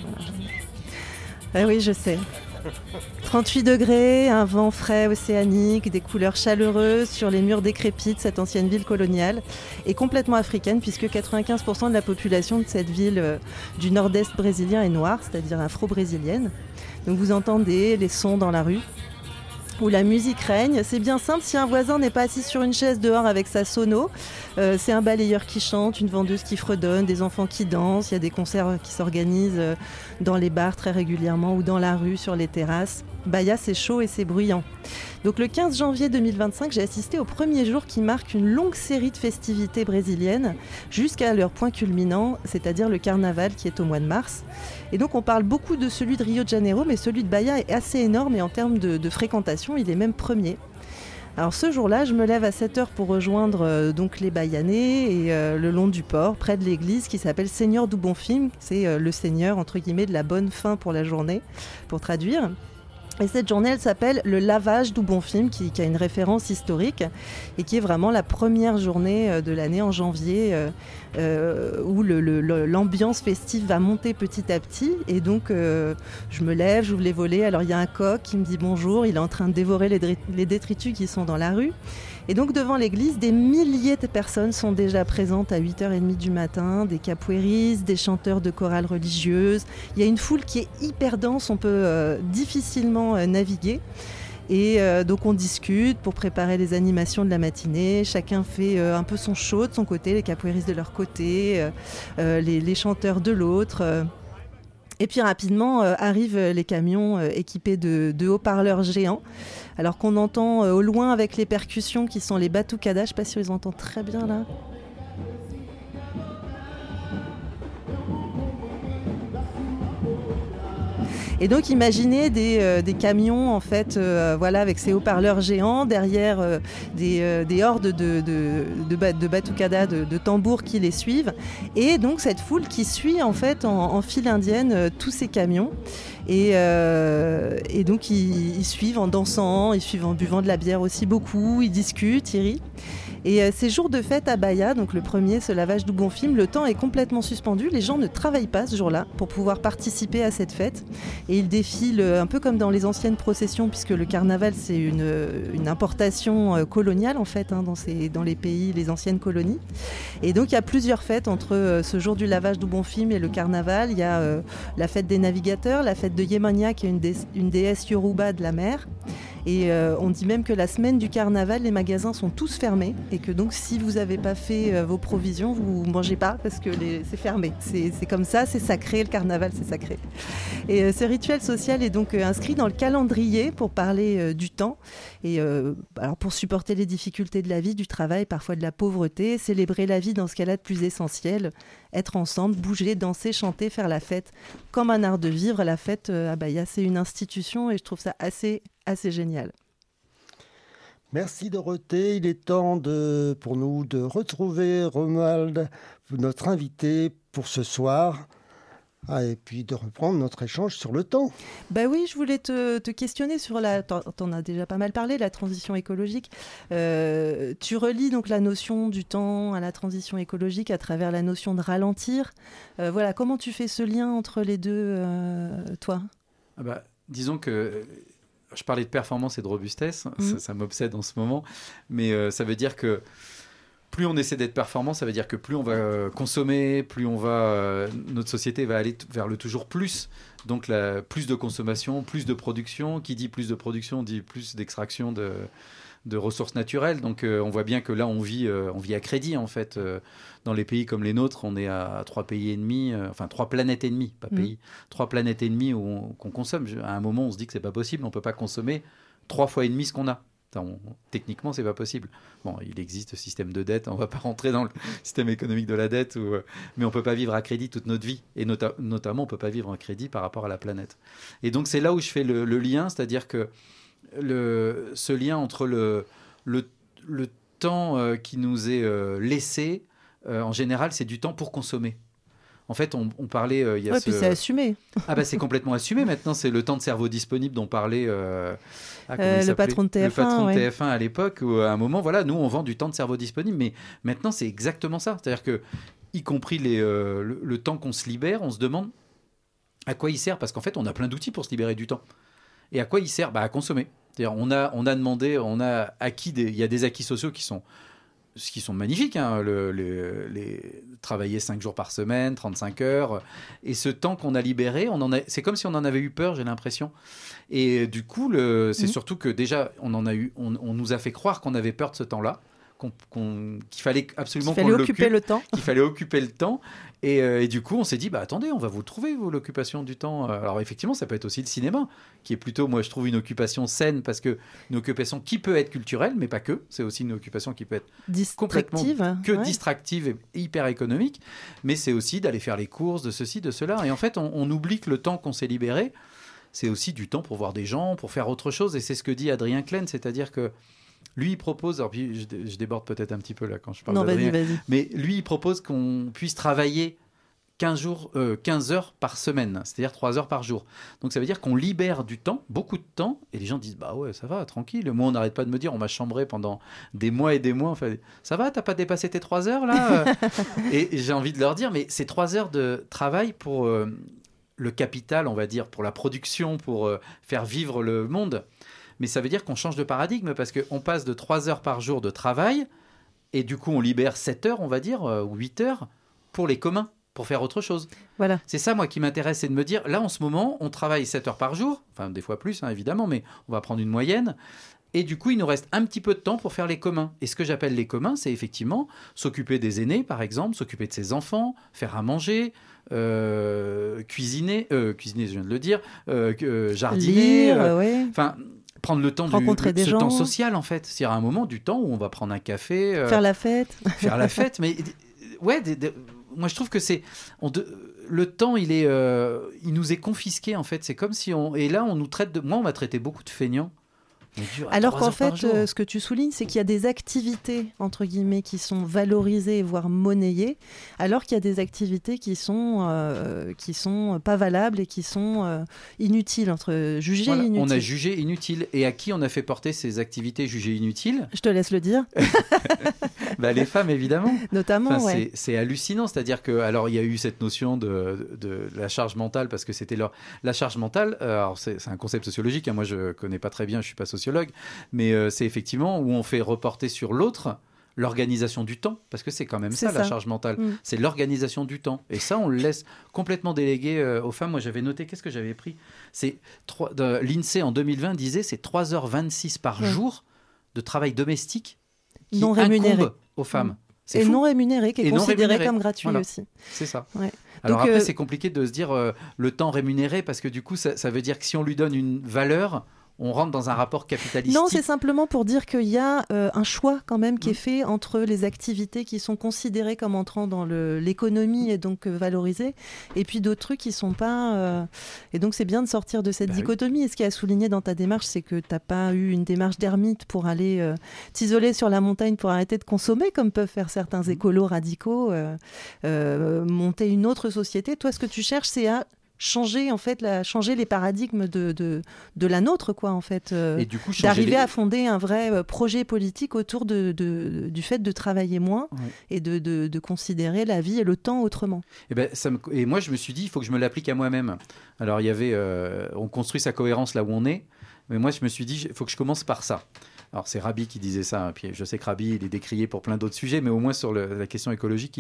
Ah oui, je sais. 38 degrés, un vent frais océanique, des couleurs chaleureuses sur les murs décrépits de cette ancienne ville coloniale et complètement africaine puisque 95% de la population de cette ville du nord-est brésilien est noire, c'est-à-dire afro-brésilienne. Donc vous entendez les sons dans la rue où la musique règne. C'est bien simple, si un voisin n'est pas assis sur une chaise dehors avec sa sono, c'est un balayeur qui chante, une vendeuse qui fredonne, des enfants qui dansent, il y a des concerts qui s'organisent dans les bars très régulièrement ou dans la rue, sur les terrasses. Bahia, c'est chaud et c'est bruyant. Donc le 15 janvier 2025, j'ai assisté au premier jour qui marque une longue série de festivités brésiliennes jusqu'à leur point culminant, c'est-à-dire le carnaval qui est au mois de mars. Et donc on parle beaucoup de celui de Rio de Janeiro, mais celui de Bahia est assez énorme et en termes de fréquentation, il est même premier. Alors ce jour-là, je me lève à 7h pour rejoindre donc les Bahianais et le long du port, près de l'église qui s'appelle Seigneur do Bom Fim. C'est le seigneur, entre guillemets, de la bonne fin pour la journée, pour traduire. Et cette journée, elle s'appelle le lavage do Bom Fim, qui a une référence historique et qui est vraiment la première journée de l'année en janvier où l'ambiance festive va monter petit à petit. Et donc, je me lève, j'ouvre les volets. Alors, il y a un coq qui me dit bonjour. Il est en train de dévorer les détritus qui sont dans la rue. Et donc, devant l'église, des milliers de personnes sont déjà présentes à 8h30 du matin, des capoeiristes, des chanteurs de chorales religieuses. Il y a une foule qui est hyper dense, on peut difficilement naviguer. Et donc, on discute pour préparer les animations de la matinée. Chacun fait un peu son show de son côté, les capoeiristes de leur côté, les chanteurs de l'autre. Et puis rapidement arrivent les camions équipés de haut-parleurs géants. Alors qu'on entend au loin avec les percussions qui sont les batucadas. Je ne sais pas si on les entend très bien là. Et donc imaginez des camions en fait, voilà, avec ces haut-parleurs géants, derrière des hordes de batucadas, de tambours qui les suivent. Et donc cette foule qui suit en fait en file indienne tous ces camions. Et donc ils suivent en dansant, ils suivent en buvant de la bière aussi beaucoup, ils discutent, ils rient. Et ces jours de fête à Bahia, donc le premier, ce lavage do Bom Fim, le temps est complètement suspendu. Les gens ne travaillent pas ce jour-là pour pouvoir participer à cette fête. Et ils défilent un peu comme dans les anciennes processions, puisque le carnaval, c'est une importation coloniale, en fait, hein, dans les pays, les anciennes colonies. Et donc, il y a plusieurs fêtes entre ce jour du lavage do Bom Fim et le carnaval. Il y a la fête des navigateurs, la fête de Yemania, qui est une déesse Yoruba de la mer. Et on dit même que la semaine du carnaval, les magasins sont tous fermés et que donc si vous n'avez pas fait vos provisions, vous ne mangez pas parce que c'est fermé. C'est comme ça, c'est sacré, le carnaval c'est sacré. Et ce rituel social est donc inscrit dans le calendrier pour parler du temps et alors pour supporter les difficultés de la vie, du travail, parfois de la pauvreté, célébrer la vie dans ce qu'elle a de plus essentiel, être ensemble, bouger, danser, chanter, faire la fête, comme un art de vivre. La fête à Bahia, c'est une institution et je trouve ça assez génial. Merci Dorothée. Il est temps pour nous de retrouver Romuald, notre invité pour ce soir. Et puis de reprendre notre échange sur le temps. Bah oui, je voulais te questionner sur t'en as déjà pas mal parlé, la transition écologique. Tu relis donc la notion du temps à la transition écologique à travers la notion de ralentir. Voilà, comment tu fais ce lien entre les deux, toi ? Disons que je parlais de performance et de robustesse, ça m'obsède en ce moment, mais ça veut dire que plus on essaie d'être performant, ça veut dire que plus on va consommer, plus notre société va aller vers le toujours plus. Donc plus de consommation, plus de production. Qui dit plus de production dit plus d'extraction de ressources naturelles. Donc on voit bien que là on vit à crédit en fait. Dans les pays comme les nôtres, on est à 3 pays et demi, 3 planètes et demie, pas pays, 3 planètes et demie qu'on consomme. À un moment on se dit que c'est pas possible, on peut pas consommer 3 fois et demi ce qu'on a. Techniquement, c'est pas possible. Bon, il existe système de dette, on va pas rentrer dans le système économique de la dette, mais on peut pas vivre à crédit toute notre vie, et notamment on peut pas vivre à crédit par rapport à la planète. Et donc c'est là où je fais le lien, c'est-à-dire que ce lien entre le temps qui nous est laissé, en général, c'est du temps pour consommer. En fait, on parlait... puis c'est assumé. Ah bah c'est complètement assumé maintenant, c'est le temps de cerveau disponible dont parlait le patron de TF1. Le patron de TF1 à l'époque, où à un moment, voilà, nous on vend du temps de cerveau disponible, mais maintenant c'est exactement ça. C'est-à-dire que, y compris le temps qu'on se libère, on se demande à quoi il sert, parce qu'en fait on a plein d'outils pour se libérer du temps. Et à quoi il sert ? À consommer. C'est-à-dire on a demandé, on a acquis, il y a des acquis sociaux qui sont magnifiques, hein, les travailler 5 jours par semaine, 35 heures, et ce temps qu'on a libéré, c'est comme si on en avait eu peur, j'ai l'impression. Et du coup, c'est surtout que déjà, on nous a fait croire qu'on avait peur de ce temps-là, qu'il fallait absolument qu'on l'occupe, qu'il fallait occuper le temps. Et du coup, on s'est dit, attendez, on va vous trouver, l'occupation du temps. Alors effectivement, ça peut être aussi le cinéma, qui est plutôt, moi je trouve, une occupation saine, parce que une occupation qui peut être culturelle, mais pas que. C'est aussi une occupation qui peut être complètement distractive et hyper économique. Mais c'est aussi d'aller faire les courses, de ceci, de cela. Et en fait, on oublie que le temps qu'on s'est libéré, c'est aussi du temps pour voir des gens, pour faire autre chose. Et c'est ce que dit Adrien Klein, c'est-à-dire que lui, il propose, alors puis je déborde peut-être un petit peu là quand je parle d'Adrien, mais lui, il propose qu'on puisse travailler 15 heures par semaine, c'est-à-dire 3 heures par jour. Donc ça veut dire qu'on libère du temps, beaucoup de temps, et les gens disent, ouais, ça va, tranquille. Moi, on n'arrête pas de me dire, on m'a chambré pendant des mois et des mois, enfin, ça va, t'as pas dépassé tes 3 heures là Et j'ai envie de leur dire, mais c'est 3 heures de travail pour le capital, on va dire, pour la production, pour faire vivre le monde. Mais ça veut dire qu'on change de paradigme, parce qu'on passe de 3 heures par jour de travail, et du coup on libère 7 heures, on va dire, ou 8 heures, pour les communs, pour faire autre chose. Voilà. C'est ça, moi, qui m'intéresse, c'est de me dire, là, en ce moment, on travaille 7 heures par jour, enfin, des fois plus, hein, évidemment, mais on va prendre une moyenne, et du coup, il nous reste un petit peu de temps pour faire les communs. Et ce que j'appelle les communs, c'est effectivement s'occuper des aînés, par exemple, s'occuper de ses enfants, faire à manger, cuisiner, je viens de le dire, jardiner, enfin... Prendre le temps ce temps social, en fait. C'est à un moment du temps où on va prendre un café. Faire la fête. Faire la fête. Mais ouais, moi je trouve que le temps, il nous est confisqué, en fait. C'est comme si et là, on nous traite moi, on m'a traité beaucoup de feignants. Alors qu'en fait, ce que tu soulignes, c'est qu'il y a des activités, entre guillemets, qui sont valorisées, voire monnayées, alors qu'il y a des activités qui sont pas valables et qui sont inutiles, jugées inutiles. On a jugé inutiles. Et à qui on a fait porter ces activités jugées inutiles ? Je te laisse le dire. Les femmes, évidemment. Notamment, c'est hallucinant. C'est-à-dire que, alors, il y a eu cette notion de la charge mentale, parce que c'était la charge mentale. Alors, c'est un concept sociologique. Hein, moi, je ne connais pas très bien, je ne suis pas sociologue, mais c'est effectivement où on fait reporter sur l'autre l'organisation du temps, parce que c'est quand même ça la charge mentale, c'est l'organisation du temps, et ça on le laisse complètement délégué aux femmes. Moi j'avais noté, qu'est-ce que j'avais pris, l'INSEE en 2020 disait c'est 3h26 par jour de travail domestique qui non rémunéré incombe aux femmes. Et non rémunéré, qui est considéré comme gratuit aussi. C'est ça. Ouais. Alors donc, après c'est compliqué de se dire le temps rémunéré, parce que du coup ça veut dire que si on lui donne une valeur, on rentre dans un rapport capitalistique. Non, c'est simplement pour dire qu'il y a un choix quand même qui est fait entre les activités qui sont considérées comme entrant dans l'économie et donc valorisées, et puis d'autres trucs qui ne sont pas... Et donc c'est bien de sortir de cette dichotomie. Et ce qui a souligné dans ta démarche, c'est que tu n'as pas eu une démarche d'ermite pour aller t'isoler sur la montagne pour arrêter de consommer, comme peuvent faire certains écolos radicaux, monter une autre société. Toi, ce que tu cherches, c'est à changer les paradigmes de la nôtre, quoi, en fait, et du coup, d'arriver à fonder un vrai projet politique autour du fait de travailler moins et de considérer la vie et le temps autrement. Et moi je me suis dit, il faut que je me l'applique à moi-même. Alors il y avait on construit sa cohérence là où on est, mais moi je me suis dit, il faut que je commence par ça. Alors c'est Rabi qui disait ça, hein. Puis je sais que Rabi il est décrié pour plein d'autres sujets, mais au moins sur la question écologique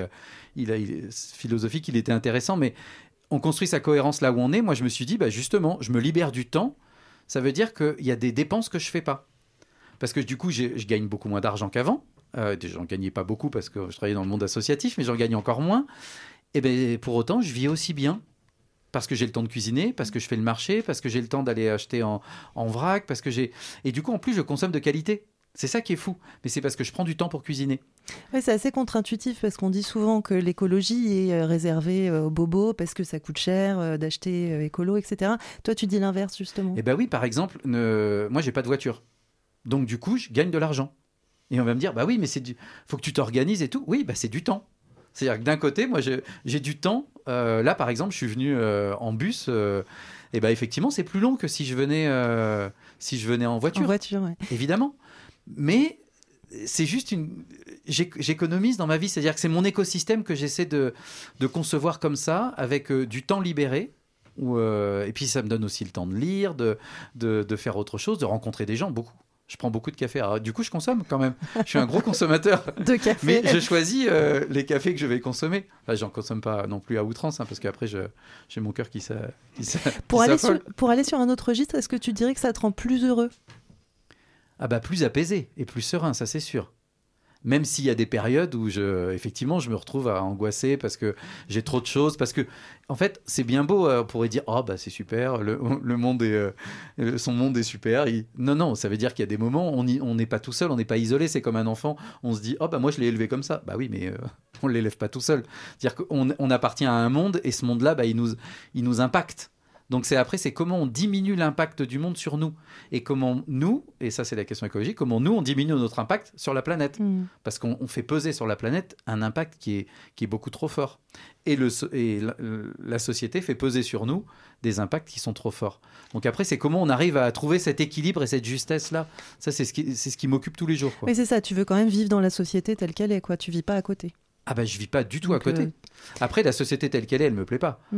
philosophique il était intéressant. Mais on construit sa cohérence là où on est. Moi, je me suis dit, justement, je me libère du temps. Ça veut dire qu'il y a des dépenses que je ne fais pas. Parce que du coup, je gagne beaucoup moins d'argent qu'avant. J'en gagnais pas beaucoup parce que je travaillais dans le monde associatif, mais j'en gagne encore moins. Et pour autant, je vis aussi bien. Parce que j'ai le temps de cuisiner, parce que je fais le marché, parce que j'ai le temps d'aller acheter en vrac, parce que Et du coup, en plus, je consomme de qualité. C'est ça qui est fou, mais c'est parce que je prends du temps pour cuisiner. Oui, c'est assez contre-intuitif, parce qu'on dit souvent que l'écologie est réservée aux bobos parce que ça coûte cher d'acheter écolo, etc. Toi, tu dis l'inverse, justement. Oui, par exemple, moi, j'ai pas de voiture. Donc, du coup, je gagne de l'argent. Et on va me dire, bah oui, mais faut que tu t'organises et tout. Oui, bah c'est du temps. C'est-à-dire que d'un côté, moi, j'ai du temps. Là, par exemple, je suis venu en bus. Et bah effectivement, c'est plus long que si je venais en voiture. En voiture, ouais. Évidemment. Mais c'est juste j'économise dans ma vie. C'est-à-dire que c'est mon écosystème que j'essaie de concevoir comme ça, avec du temps libéré. Et puis ça me donne aussi le temps de lire, de faire autre chose, de rencontrer des gens, beaucoup. Je prends beaucoup de café. Alors, du coup, je consomme quand même. Je suis un gros consommateur de café. Mais je choisis les cafés que je vais consommer. Enfin, j'en consomme pas non plus à outrance, parce qu'après, j'ai mon cœur qui s'affole. Pour aller sur un autre registre, est-ce que tu dirais que ça te rend plus heureux ? Ah bah plus apaisé et plus serein, ça c'est sûr. Même s'il y a des périodes où effectivement, je me retrouve à angoisser parce que j'ai trop de choses. Parce que, en fait, c'est bien beau. On pourrait dire, oh, bah, c'est super, le monde son monde est super. Non, ça veut dire qu'il y a des moments, on n'est pas tout seul, on n'est pas isolé. C'est comme un enfant. On se dit, oh, bah, moi, je l'ai élevé comme ça. Bah oui, mais on ne l'élève pas tout seul. C'est-à-dire qu'on appartient à un monde et ce monde-là, bah, il nous impacte. Donc c'est comment on diminue l'impact du monde sur nous et comment nous, et ça c'est la question écologique, comment nous on diminue notre impact sur la planète. Parce qu'on fait peser sur la planète un impact qui est beaucoup trop fort. Et la société fait peser sur nous des impacts qui sont trop forts. Donc après c'est comment on arrive à trouver cet équilibre et cette justesse-là. Ça c'est ce qui m'occupe tous les jours, quoi. Mais c'est ça, tu veux quand même vivre dans la société telle qu'elle est, quoi. Tu vis pas à côté. Ah bah je vis pas du tout à côté. Après la société telle qu'elle est, elle me plaît pas.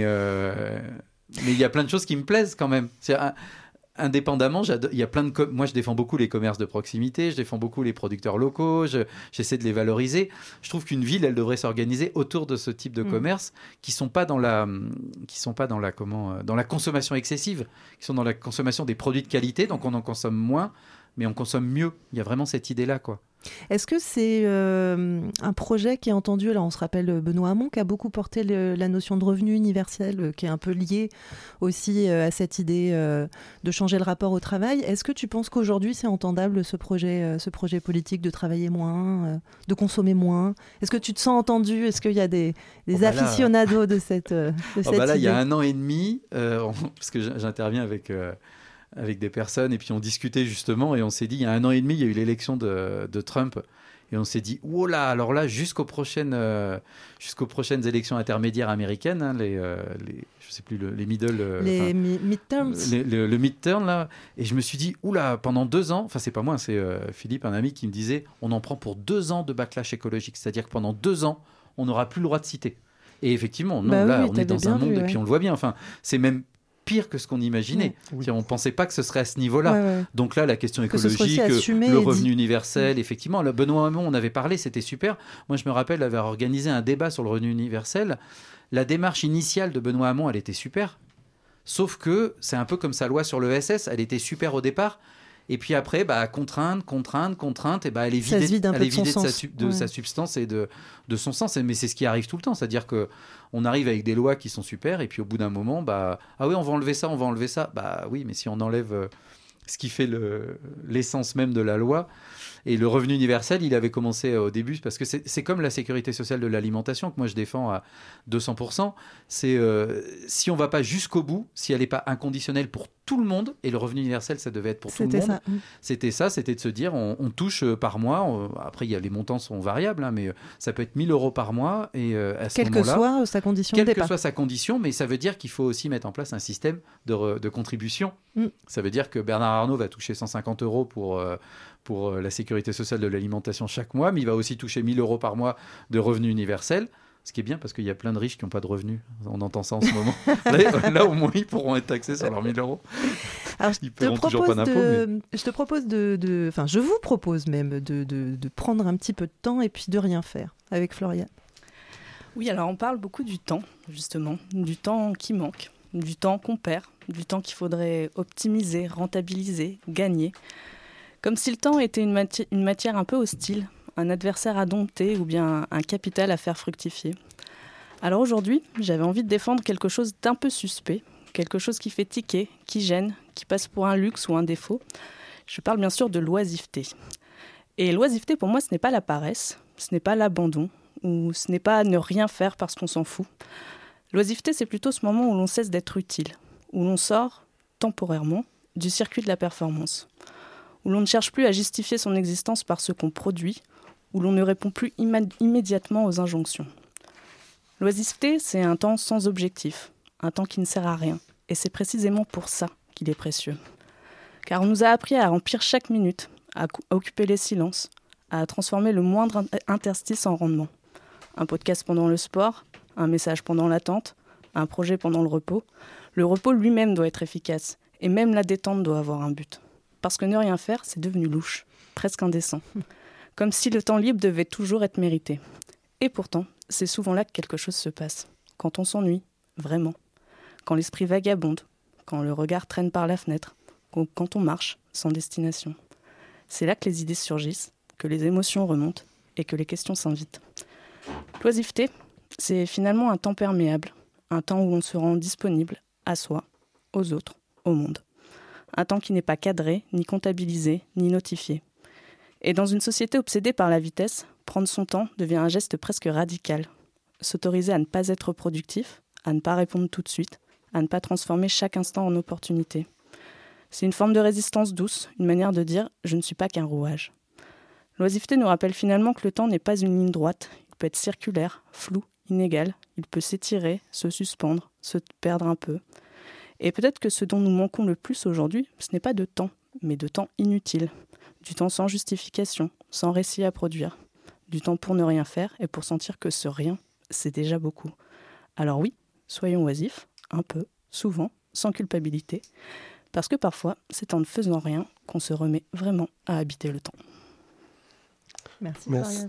Mais il y a plein de choses qui me plaisent quand même. Indépendamment, il y a plein de moi je défends beaucoup les commerces de proximité, je défends beaucoup les producteurs locaux, j'essaie de les valoriser. Je trouve qu'une ville, elle devrait s'organiser autour de ce type de commerce qui sont pas dans la consommation excessive, qui sont dans la consommation des produits de qualité, donc on en consomme moins, mais on consomme mieux. Il y a vraiment cette idée-là, quoi. Est-ce que c'est un projet qui est entendu, là on se rappelle Benoît Hamon qui a beaucoup porté la notion de revenu universel, qui est un peu lié aussi à cette idée de changer le rapport au travail. Est-ce que tu penses qu'aujourd'hui c'est entendable ce projet politique de travailler moins, de consommer moins ? Est-ce que tu te sens entendu ? Est-ce qu'il y a des aficionados de cette idée ? Là, il y a 1 an et demi, parce que j'interviens avec des personnes, et puis on discutait justement, et on s'est dit, il y a 1 an et demi, il y a eu l'élection de Trump, et on s'est dit, oh là, alors là, jusqu'aux prochaines élections intermédiaires américaines, hein, je sais plus, les midterms. Le midterm, là, et je me suis dit, oula, pendant 2 ans, enfin c'est pas moi, c'est Philippe, un ami, qui me disait, on en prend pour 2 ans de backlash écologique, c'est-à-dire que pendant 2 ans, on n'aura plus le droit de citer. Et effectivement, on est dans un monde, et puis on le voit bien, enfin, c'est même pire que ce qu'on imaginait. Oui. On ne pensait pas que ce serait à ce niveau-là. Ouais. Donc là, la question écologique, le revenu universel, effectivement, Benoît Hamon, on avait parlé, c'était super. Moi, je me rappelle avoir organisé un débat sur le revenu universel. La démarche initiale de Benoît Hamon, elle était super. Sauf que c'est un peu comme sa loi sur l'ESS, elle était super au départ. Et puis après, contrainte, et elle est vidée de sa substance et de son sens. Mais c'est ce qui arrive tout le temps. C'est-à-dire qu'on arrive avec des lois qui sont super, et puis au bout d'un moment, ah oui, on va enlever ça. Bah oui, mais si on enlève ce qui fait l'essence même de la loi. Et le revenu universel, il avait commencé au début, parce que c'est comme la sécurité sociale de l'alimentation, que moi je défends à 200%. C'est si on ne va pas jusqu'au bout, si elle n'est pas inconditionnelle pour tout le monde, et le revenu universel, ça devait être pour tout le monde. C'était de se dire, on touche par mois, après les montants sont variables, hein, mais ça peut être 1 000 € par mois, et à ce moment-là... Quelle que soit sa condition de départ. Quelle que soit sa condition, mais ça veut dire qu'il faut aussi mettre en place un système de contribution. Ça veut dire que Bernard Arnault va toucher 150 € pour la sécurité sociale de l'alimentation chaque mois, mais il va aussi toucher 1 000 € par mois de revenu universel. Ce qui est bien, parce qu'il y a plein de riches qui n'ont pas de revenus. On entend ça en ce moment. Là, au moins, ils pourront être taxés sur leurs 1 000 €. Alors, je vous propose même de prendre un petit peu de temps et puis de rien faire avec Floriane. Oui, alors on parle beaucoup du temps, justement. Du temps qui manque, du temps qu'on perd, du temps qu'il faudrait optimiser, rentabiliser, gagner. Comme si le temps était une matière un peu hostile, un adversaire à dompter ou bien un capital à faire fructifier. Alors aujourd'hui, j'avais envie de défendre quelque chose d'un peu suspect, quelque chose qui fait tiquer, qui gêne, qui passe pour un luxe ou un défaut. Je parle bien sûr de l'oisiveté. Et l'oisiveté, pour moi, ce n'est pas la paresse, ce n'est pas l'abandon, ou ce n'est pas ne rien faire parce qu'on s'en fout. L'oisiveté, c'est plutôt ce moment où l'on cesse d'être utile, où l'on sort, temporairement, du circuit de la performance, où l'on ne cherche plus à justifier son existence par ce qu'on produit, où l'on ne répond plus immédiatement aux injonctions. L'oisiveté, c'est un temps sans objectif, un temps qui ne sert à rien, et c'est précisément pour ça qu'il est précieux. Car on nous a appris à remplir chaque minute, à occuper les silences, à transformer le moindre interstice en rendement. Un podcast pendant le sport, un message pendant l'attente, un projet pendant le repos. Le repos lui-même doit être efficace, et même la détente doit avoir un but. Parce que ne rien faire, c'est devenu louche, presque indécent. Comme si le temps libre devait toujours être mérité. Et pourtant, c'est souvent là que quelque chose se passe. Quand on s'ennuie, vraiment. Quand l'esprit vagabonde, quand le regard traîne par la fenêtre, quand on marche sans destination. C'est là que les idées surgissent, que les émotions remontent et que les questions s'invitent. L'oisiveté, c'est finalement un temps perméable, un temps où on se rend disponible à soi, aux autres, au monde. Un temps qui n'est pas cadré, ni comptabilisé, ni notifié. Et dans une société obsédée par la vitesse, prendre son temps devient un geste presque radical. S'autoriser à ne pas être productif, à ne pas répondre tout de suite, à ne pas transformer chaque instant en opportunité. C'est une forme de résistance douce, une manière de dire « je ne suis pas qu'un rouage ». L'oisiveté nous rappelle finalement que le temps n'est pas une ligne droite. Il peut être circulaire, flou, inégal. Il peut s'étirer, se suspendre, se perdre un peu. Et peut-être que ce dont nous manquons le plus aujourd'hui, ce n'est pas de temps, mais de temps inutile. Du temps sans justification, sans récit à produire. Du temps pour ne rien faire et pour sentir que ce rien, c'est déjà beaucoup. Alors oui, soyons oisifs, un peu, souvent, sans culpabilité, parce que parfois, c'est en ne faisant rien qu'on se remet vraiment à habiter le temps. Merci. Florian.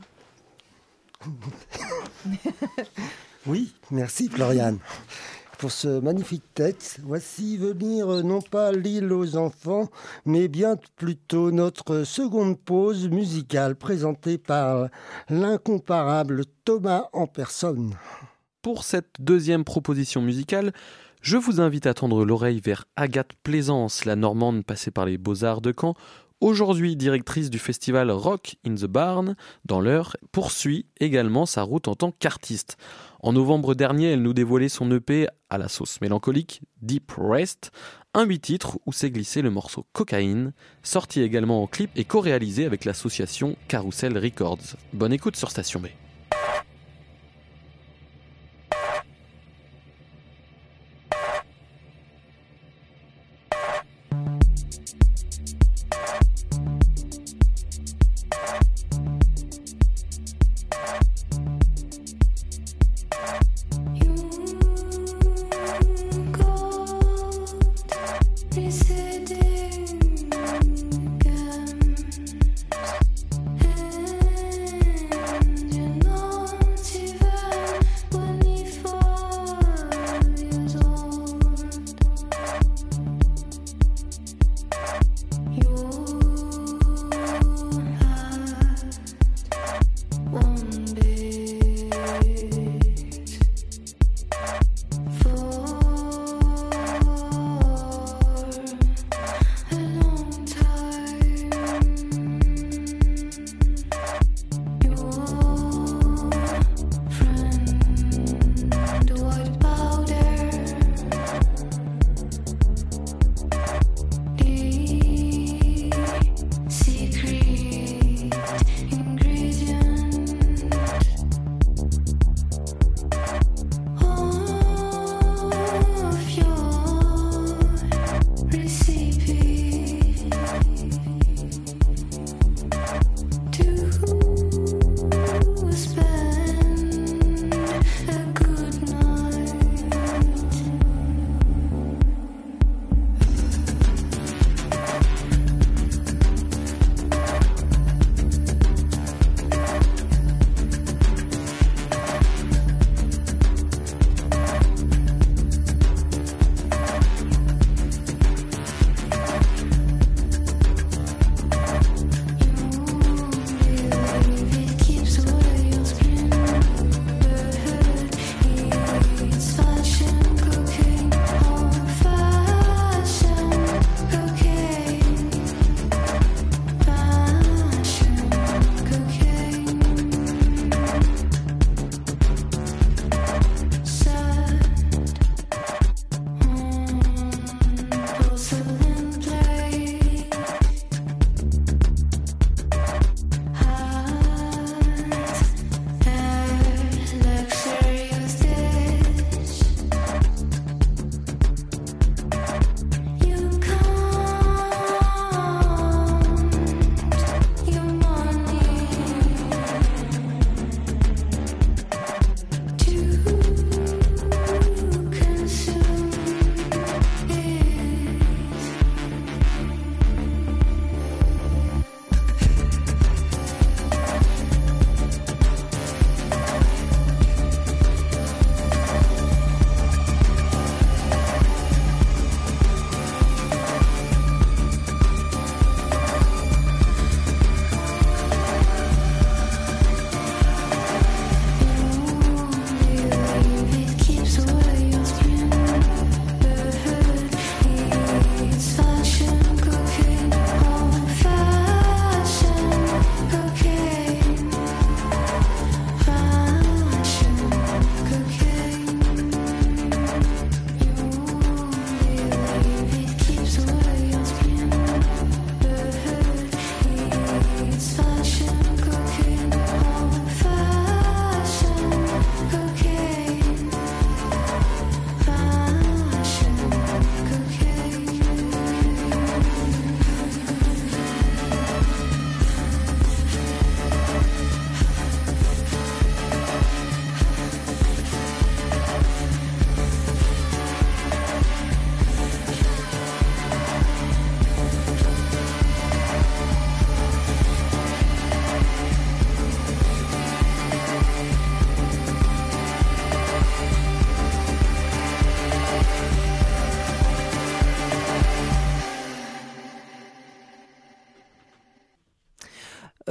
Oui, merci Florian. Pour ce magnifique texte, voici venir non pas l'île aux enfants, mais bien plutôt notre seconde pause musicale présentée par l'incomparable Thomas en personne. Pour cette deuxième proposition musicale, je vous invite à tendre l'oreille vers Agathe Plaisance, la Normande passée par les Beaux-Arts de Caen, aujourd'hui directrice du festival Rock in the Barn dans l'Eure, poursuit également sa route en tant qu'artiste. En novembre dernier, elle nous dévoilait son EP à la sauce mélancolique, Deep Rest, un 8 titres où s'est glissé le morceau Cocaïne, sorti également en clip et co-réalisé avec l'association Carousel Records. Bonne écoute sur Station B. You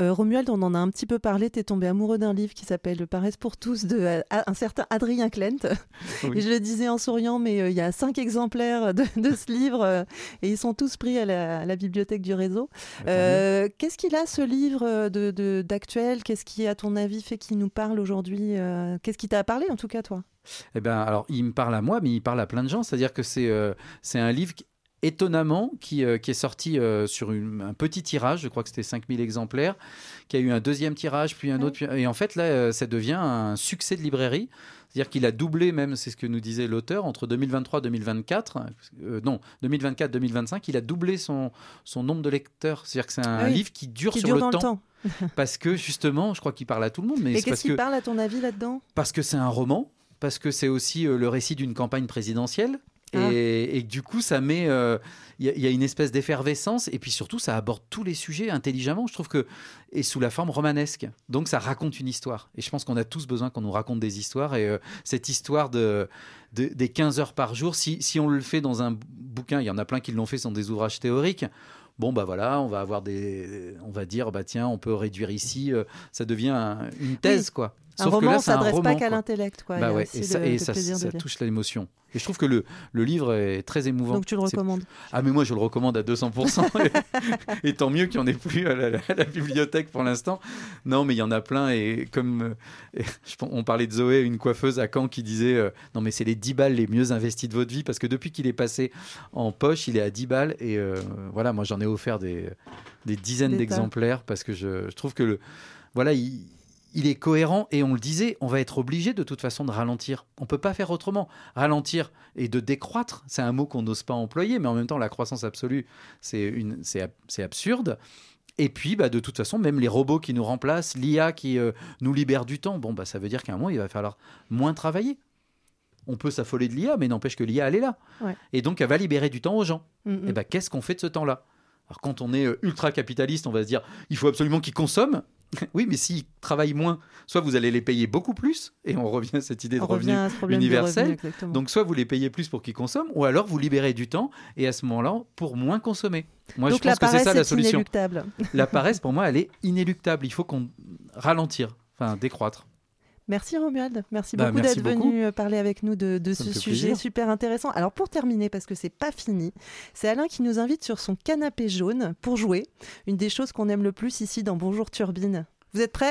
Romuald, on en a un petit peu parlé, tu es tombé amoureux d'un livre qui s'appelle Paresse pour tous de un certain Adrien Klent. Oui. Et je le disais en souriant, mais il y a 5 exemplaires de ce livre et ils sont tous pris à la bibliothèque du réseau. Qu'est-ce qu'il a, ce livre d'actuel? Qu'est-ce qui, à ton avis, fait qu'il nous parle aujourd'hui? Qu'est-ce qui t'a parlé, en tout cas, toi? Eh ben, alors, il me parle à moi, mais il parle à plein de gens. C'est-à-dire que c'est un livre étonnamment qui est sorti sur un petit tirage, je crois que c'était 5000 exemplaires, qui a eu un deuxième tirage, puis un autre. Et en fait, là, ça devient un succès de librairie. C'est-à-dire qu'il a doublé même, c'est ce que nous disait l'auteur, entre 2023 et 2024. Non, 2024-2025, il a doublé son nombre de lecteurs. C'est-à-dire que c'est un livre qui dure sur le temps. Parce que justement, je crois qu'il parle à tout le monde. Mais et qu'est-ce qu'il parle à ton avis là-dedans? Parce que c'est un roman, parce que c'est aussi le récit d'une campagne présidentielle. Et du coup, ça met, y a une espèce d'effervescence, et puis surtout, ça aborde tous les sujets intelligemment, je trouve que, et sous la forme romanesque. Donc, ça raconte une histoire. Et je pense qu'on a tous besoin qu'on nous raconte des histoires. Et cette histoire des 15 heures par jour, si on le fait dans un bouquin, il y en a plein qui l'ont fait dans des ouvrages théoriques. Bon, bah voilà, on va avoir on va dire, bah tiens, on peut réduire ici, ça devient une thèse, quoi. Sauf un roman, que là, ça ne s'adresse pas qu'à l'intellect, quoi. Bah ouais, et ça touche l'émotion. Et je trouve que le livre est très émouvant. Donc tu le recommandes? Ah, mais moi je le recommande à 200%. Et tant mieux qu'il n'y en ait plus à la bibliothèque pour l'instant. Non, mais il y en a plein. Et comme on parlait de Zoé, une coiffeuse à Caen qui disait non, mais c'est les 10 balles les mieux investies de votre vie, parce que depuis qu'il est passé en poche, il est à 10 balles. Et voilà, moi j'en ai offert des dizaines d'exemplaires, parce que je trouve que il est cohérent, et on le disait, on va être obligé de toute façon de ralentir. On ne peut pas faire autrement. Ralentir et de décroître, c'est un mot qu'on n'ose pas employer, mais en même temps, la croissance absolue, c'est absurde. Et puis, de toute façon, même les robots qui nous remplacent, l'IA qui nous libère du temps, ça veut dire qu'à un moment, il va falloir moins travailler. On peut s'affoler de l'IA, mais n'empêche que l'IA, elle est là. Ouais. Et donc, elle va libérer du temps aux gens. Et qu'est-ce qu'on fait de ce temps-là? Alors, quand on est ultra-capitaliste, on va se dire, il faut absolument qu'ils consomment. Oui, mais s'ils travaillent moins, soit vous allez les payer beaucoup plus, et on revient à cette idée de revenu universel. Donc, soit vous les payez plus pour qu'ils consomment, ou alors vous libérez du temps, et à ce moment-là, pour moins consommer. Moi, donc, je pense que c'est ça la solution. Inéluctable. La paresse, pour moi, elle est inéluctable. Il faut qu'on décroître. Merci Romuald, merci beaucoup d'être venu parler avec nous de ce sujet super intéressant. Alors pour terminer, parce que c'est pas fini, c'est Alain qui nous invite sur son canapé jaune pour jouer, une des choses qu'on aime le plus ici dans Bonjour Turbine. Vous êtes prêts ?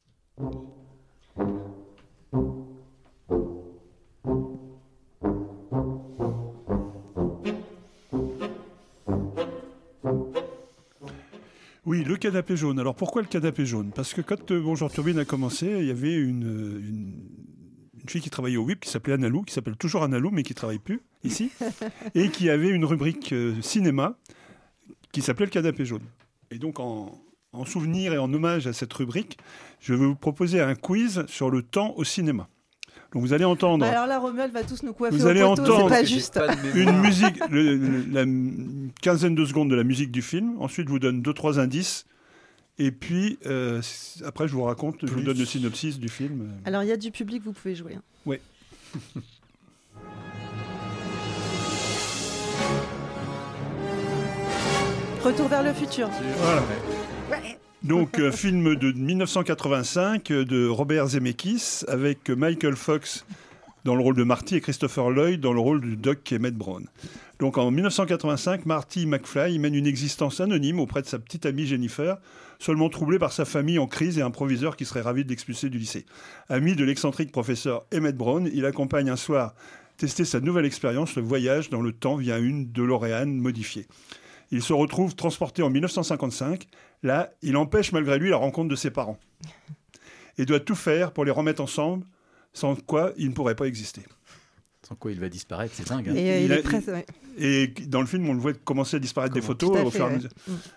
Oui, le canapé jaune. Alors pourquoi le canapé jaune? Parce que quand Bonjour Turbine a commencé, il y avait une fille qui travaillait au WIP qui s'appelait Annalou, qui s'appelle toujours Annalou, mais qui ne travaille plus ici, et qui avait une rubrique cinéma qui s'appelait le canapé jaune. Et donc en souvenir et en hommage à cette rubrique, je vais vous proposer un quiz sur le temps au cinéma. Donc vous allez entendre. Alors là, Romuald va tous nous coiffer vous allez au poteau, entendre c'est pas juste. Une musique, la quinzaine de secondes de la musique du film. Ensuite, je vous donne 2-3 indices. Et puis, après, je vous raconte, je vous donne le synopsis du film. Alors, il y a du public, vous pouvez jouer. Oui. Retour vers le futur. Voilà. Ouais. Donc, film de 1985 de Robert Zemeckis avec Michael Fox dans le rôle de Marty et Christopher Lloyd dans le rôle du Doc Emmett Brown. Donc, en 1985, Marty McFly mène une existence anonyme auprès de sa petite amie Jennifer, seulement troublée par sa famille en crise et un proviseur qui serait ravi de l'expulser du lycée. Ami de l'excentrique professeur Emmett Brown, il accompagne un soir tester sa nouvelle expérience, le voyage dans le temps via une DeLorean modifiée. Il se retrouve transporté en 1955. Là, il empêche malgré lui la rencontre de ses parents. Et doit tout faire pour les remettre ensemble, sans quoi il ne pourrait pas exister. Sans quoi il va disparaître, c'est dingue. Hein. Et dans le film, on le voit commencer à disparaître des photos au fur et à mesure.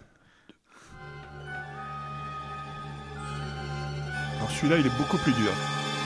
Alors celui-là, il est beaucoup plus dur.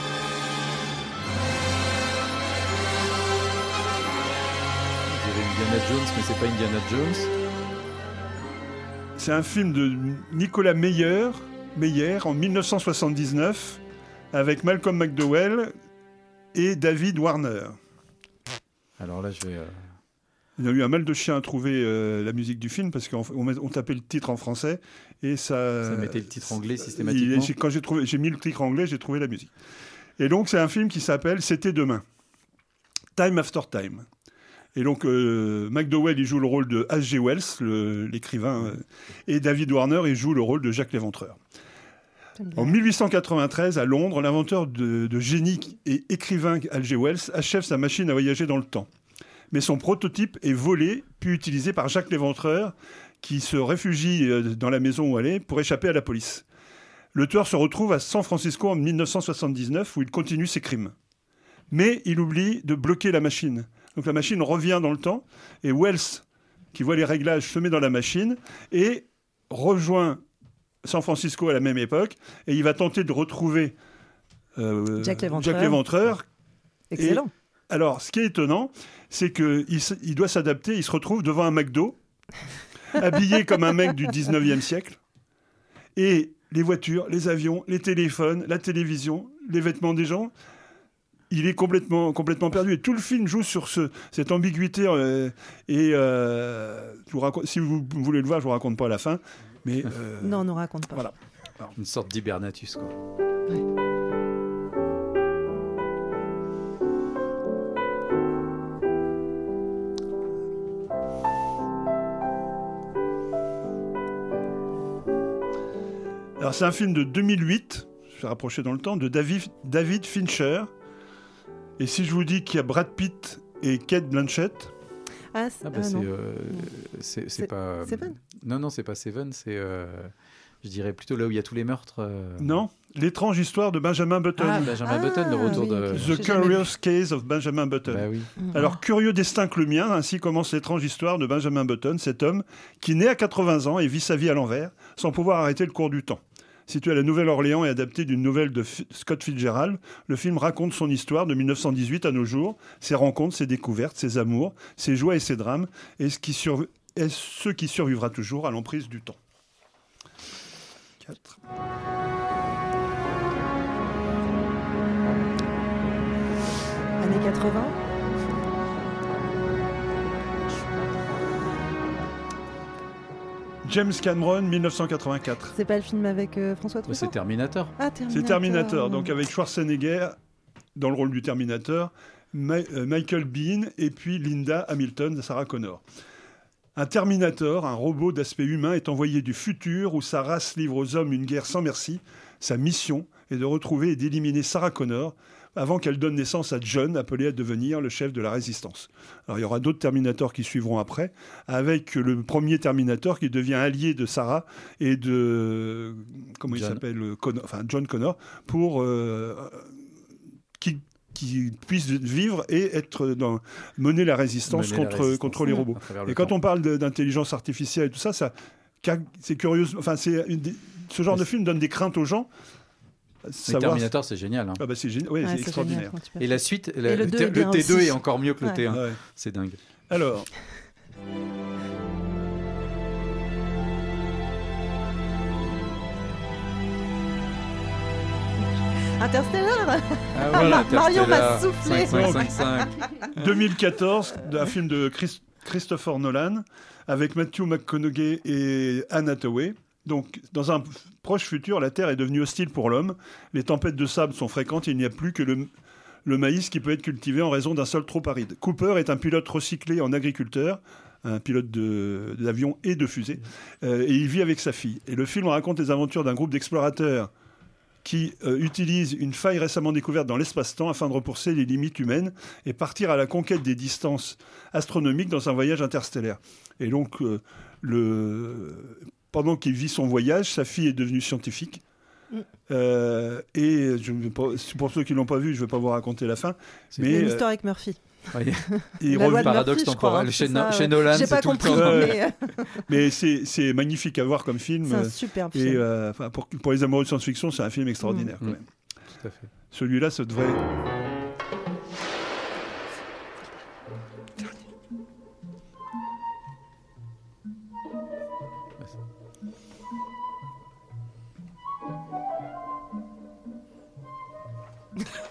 Je dirais Indiana Jones, mais c'est pas Indiana Jones. C'est un film de Nicolas Meyer en 1979 avec Malcolm McDowell et David Warner. Alors là, je vais... Il y a eu un mal de chien à trouver la musique du film parce qu'on tapait le titre en français et ça mettait le titre anglais systématiquement. Quand j'ai mis le titre anglais, j'ai trouvé la musique. Et donc c'est un film qui s'appelle C'était demain, Time After Time. Et donc McDowell il joue le rôle de H.G. Wells, l'écrivain, et David Warner il joue le rôle de Jacques l'Éventreur. En 1893, à Londres, l'inventeur de génie et écrivain H.G. Wells achève sa machine à voyager dans le temps. Mais son prototype est volé, puis utilisé par Jacques l'Éventreur, qui se réfugie dans la maison où elle est pour échapper à la police. Le tueur se retrouve à San Francisco en 1979, où il continue ses crimes. Mais il oublie de bloquer la machine. Donc la machine revient dans le temps, et Wells, qui voit les réglages, se met dans la machine, et rejoint San Francisco à la même époque, et il va tenter de retrouver Jacques l'Éventreur. Excellent. Alors, ce qui est étonnant, c'est qu'il doit s'adapter. Il se retrouve devant un McDo, habillé comme un mec du 19e siècle. Et les voitures, les avions, les téléphones, la télévision, les vêtements des gens, il est complètement perdu. Et tout le film joue sur cette ambiguïté. Si vous voulez le voir, je ne vous raconte pas à la fin. Mais, non, on ne raconte pas. Voilà. Alors, une sorte d'hibernatus, quoi. Ouais. Alors, c'est un film de 2008, je vais rapprocher dans le temps, de David Fincher. Et si je vous dis qu'il y a Brad Pitt et Cate Blanchett... c'est pas... Seven ? Non, c'est pas Seven, c'est... je dirais plutôt là où il y a tous les meurtres. Non, L'étrange histoire de Benjamin Button. Benjamin Button, le retour de... The Curious Case of Benjamin Button. Bah oui. Alors, curieux destin que le mien, ainsi commence l'étrange histoire de Benjamin Button, cet homme qui naît à 80 ans et vit sa vie à l'envers, sans pouvoir arrêter le cours du temps. Situé à la Nouvelle-Orléans et adapté d'une nouvelle de Scott Fitzgerald, le film raconte son histoire de 1918 à nos jours, ses rencontres, ses découvertes, ses amours, ses joies et ses drames, et ce qui survivra toujours à l'emprise du temps. 4. Années 80. James Cameron, 1984. C'est pas le film avec François Truffaut ? C'est Terminator. Ah, Terminator. C'est Terminator, donc avec Schwarzenegger dans le rôle du Terminator, Michael Biehn et puis Linda Hamilton, Sarah Connor. Un Terminator, un robot d'aspect humain, est envoyé du futur où sa race livre aux hommes une guerre sans merci. Sa mission est de retrouver et d'éliminer Sarah Connor avant qu'elle donne naissance à John, appelé à devenir le chef de la résistance. Alors il y aura d'autres Terminators qui suivront après, avec le premier Terminator qui devient allié de Sarah et de... Comment il s'appelle John Connor, pour... qui puisse vivre et mener la résistance contre les robots. Et quand on parle d'intelligence artificielle et tout ça, c'est curieux. Enfin, ce genre de film donne des craintes aux gens. Terminator, c'est génial. Hein. Ah bah c'est extraordinaire. Génial, et la suite, le T2 est encore mieux que le T1. Ouais. C'est dingue. Alors... Interstellar. Voilà, Marion m'a soufflé. 2014, un film de Christopher Nolan avec Matthew McConaughey et Anne Hathaway. Donc, dans un proche futur, la Terre est devenue hostile pour l'homme. Les tempêtes de sable sont fréquentes et il n'y a plus que le maïs qui peut être cultivé en raison d'un sol trop aride. Cooper est un pilote recyclé en agriculteur, un pilote d'avion et de fusée, et il vit avec sa fille. Et le film raconte les aventures d'un groupe d'explorateurs qui utilise une faille récemment découverte dans l'espace-temps afin de repousser les limites humaines et partir à la conquête des distances astronomiques dans un voyage interstellaire. Et donc, pendant qu'il vit son voyage, sa fille est devenue scientifique. Et pour ceux qui ne l'ont pas vu, je ne vais pas vous raconter la fin. Mais une histoire avec Murphy. Et le paradoxe temporel chez Nolan, c'est tout compris, le temps. Mais c'est magnifique à voir comme film. C'est un superbe film. Et pour les amoureux de science-fiction, c'est un film extraordinaire quand même. Tout à fait. Celui-là, ça devrait... C'est un Hitchcock ?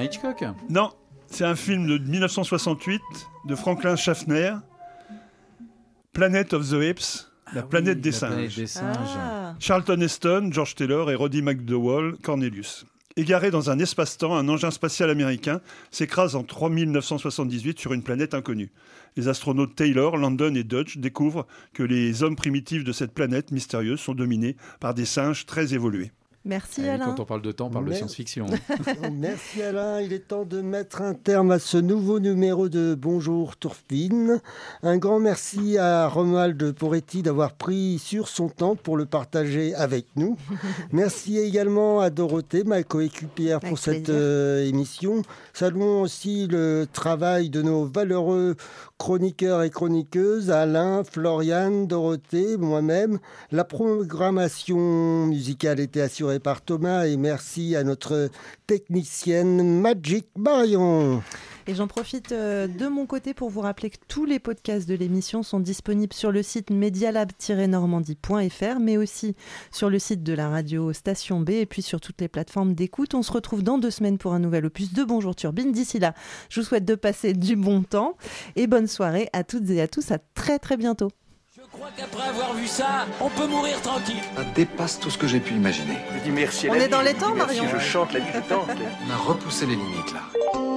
Non. C'est un film de 1968 de Franklin Schaffner, Planet of the Apes, la planète des singes. Charlton Heston, George Taylor et Roddy McDowall Cornelius. Égaré dans un espace-temps, un engin spatial américain s'écrase en 3978 sur une planète inconnue. Les astronautes Taylor, Landon et Dodge découvrent que les hommes primitifs de cette planète mystérieuse sont dominés par des singes très évolués. Merci Alain. Quand on parle de temps, on parle de science-fiction. Merci Alain. Il est temps de mettre un terme à ce nouveau numéro de Bonjour Turbine. Un grand merci à Romuald Poretti d'avoir pris sur son temps pour le partager avec nous. Merci également à Dorothée, ma coéquipière, pour cette émission. Saluons aussi le travail de nos valeureux chroniqueurs et chroniqueuses, Alain, Floriane, Dorothée, moi-même. La programmation musicale était assurée par Thomas et merci à notre technicienne Magic Marion. Et j'en profite de mon côté pour vous rappeler que tous les podcasts de l'émission sont disponibles sur le site medialab-normandie.fr, mais aussi sur le site de la radio Station B et puis sur toutes les plateformes d'écoute. On se retrouve dans 2 semaines pour un nouvel opus de Bonjour Turbine. D'ici là, je vous souhaite de passer du bon temps et bonne soirée à toutes et à tous. À très très bientôt. Je crois qu'après avoir vu ça, on peut mourir tranquille. Ça dépasse tout ce que j'ai pu imaginer. Je dis merci à on la est vie, dans les temps, Marion. Je chante la vie du temps. On a repoussé les limites là.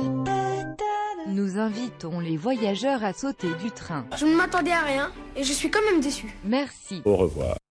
Nous invitons les voyageurs à sauter du train. Je ne m'attendais à rien et je suis quand même déçu. Merci. Au revoir.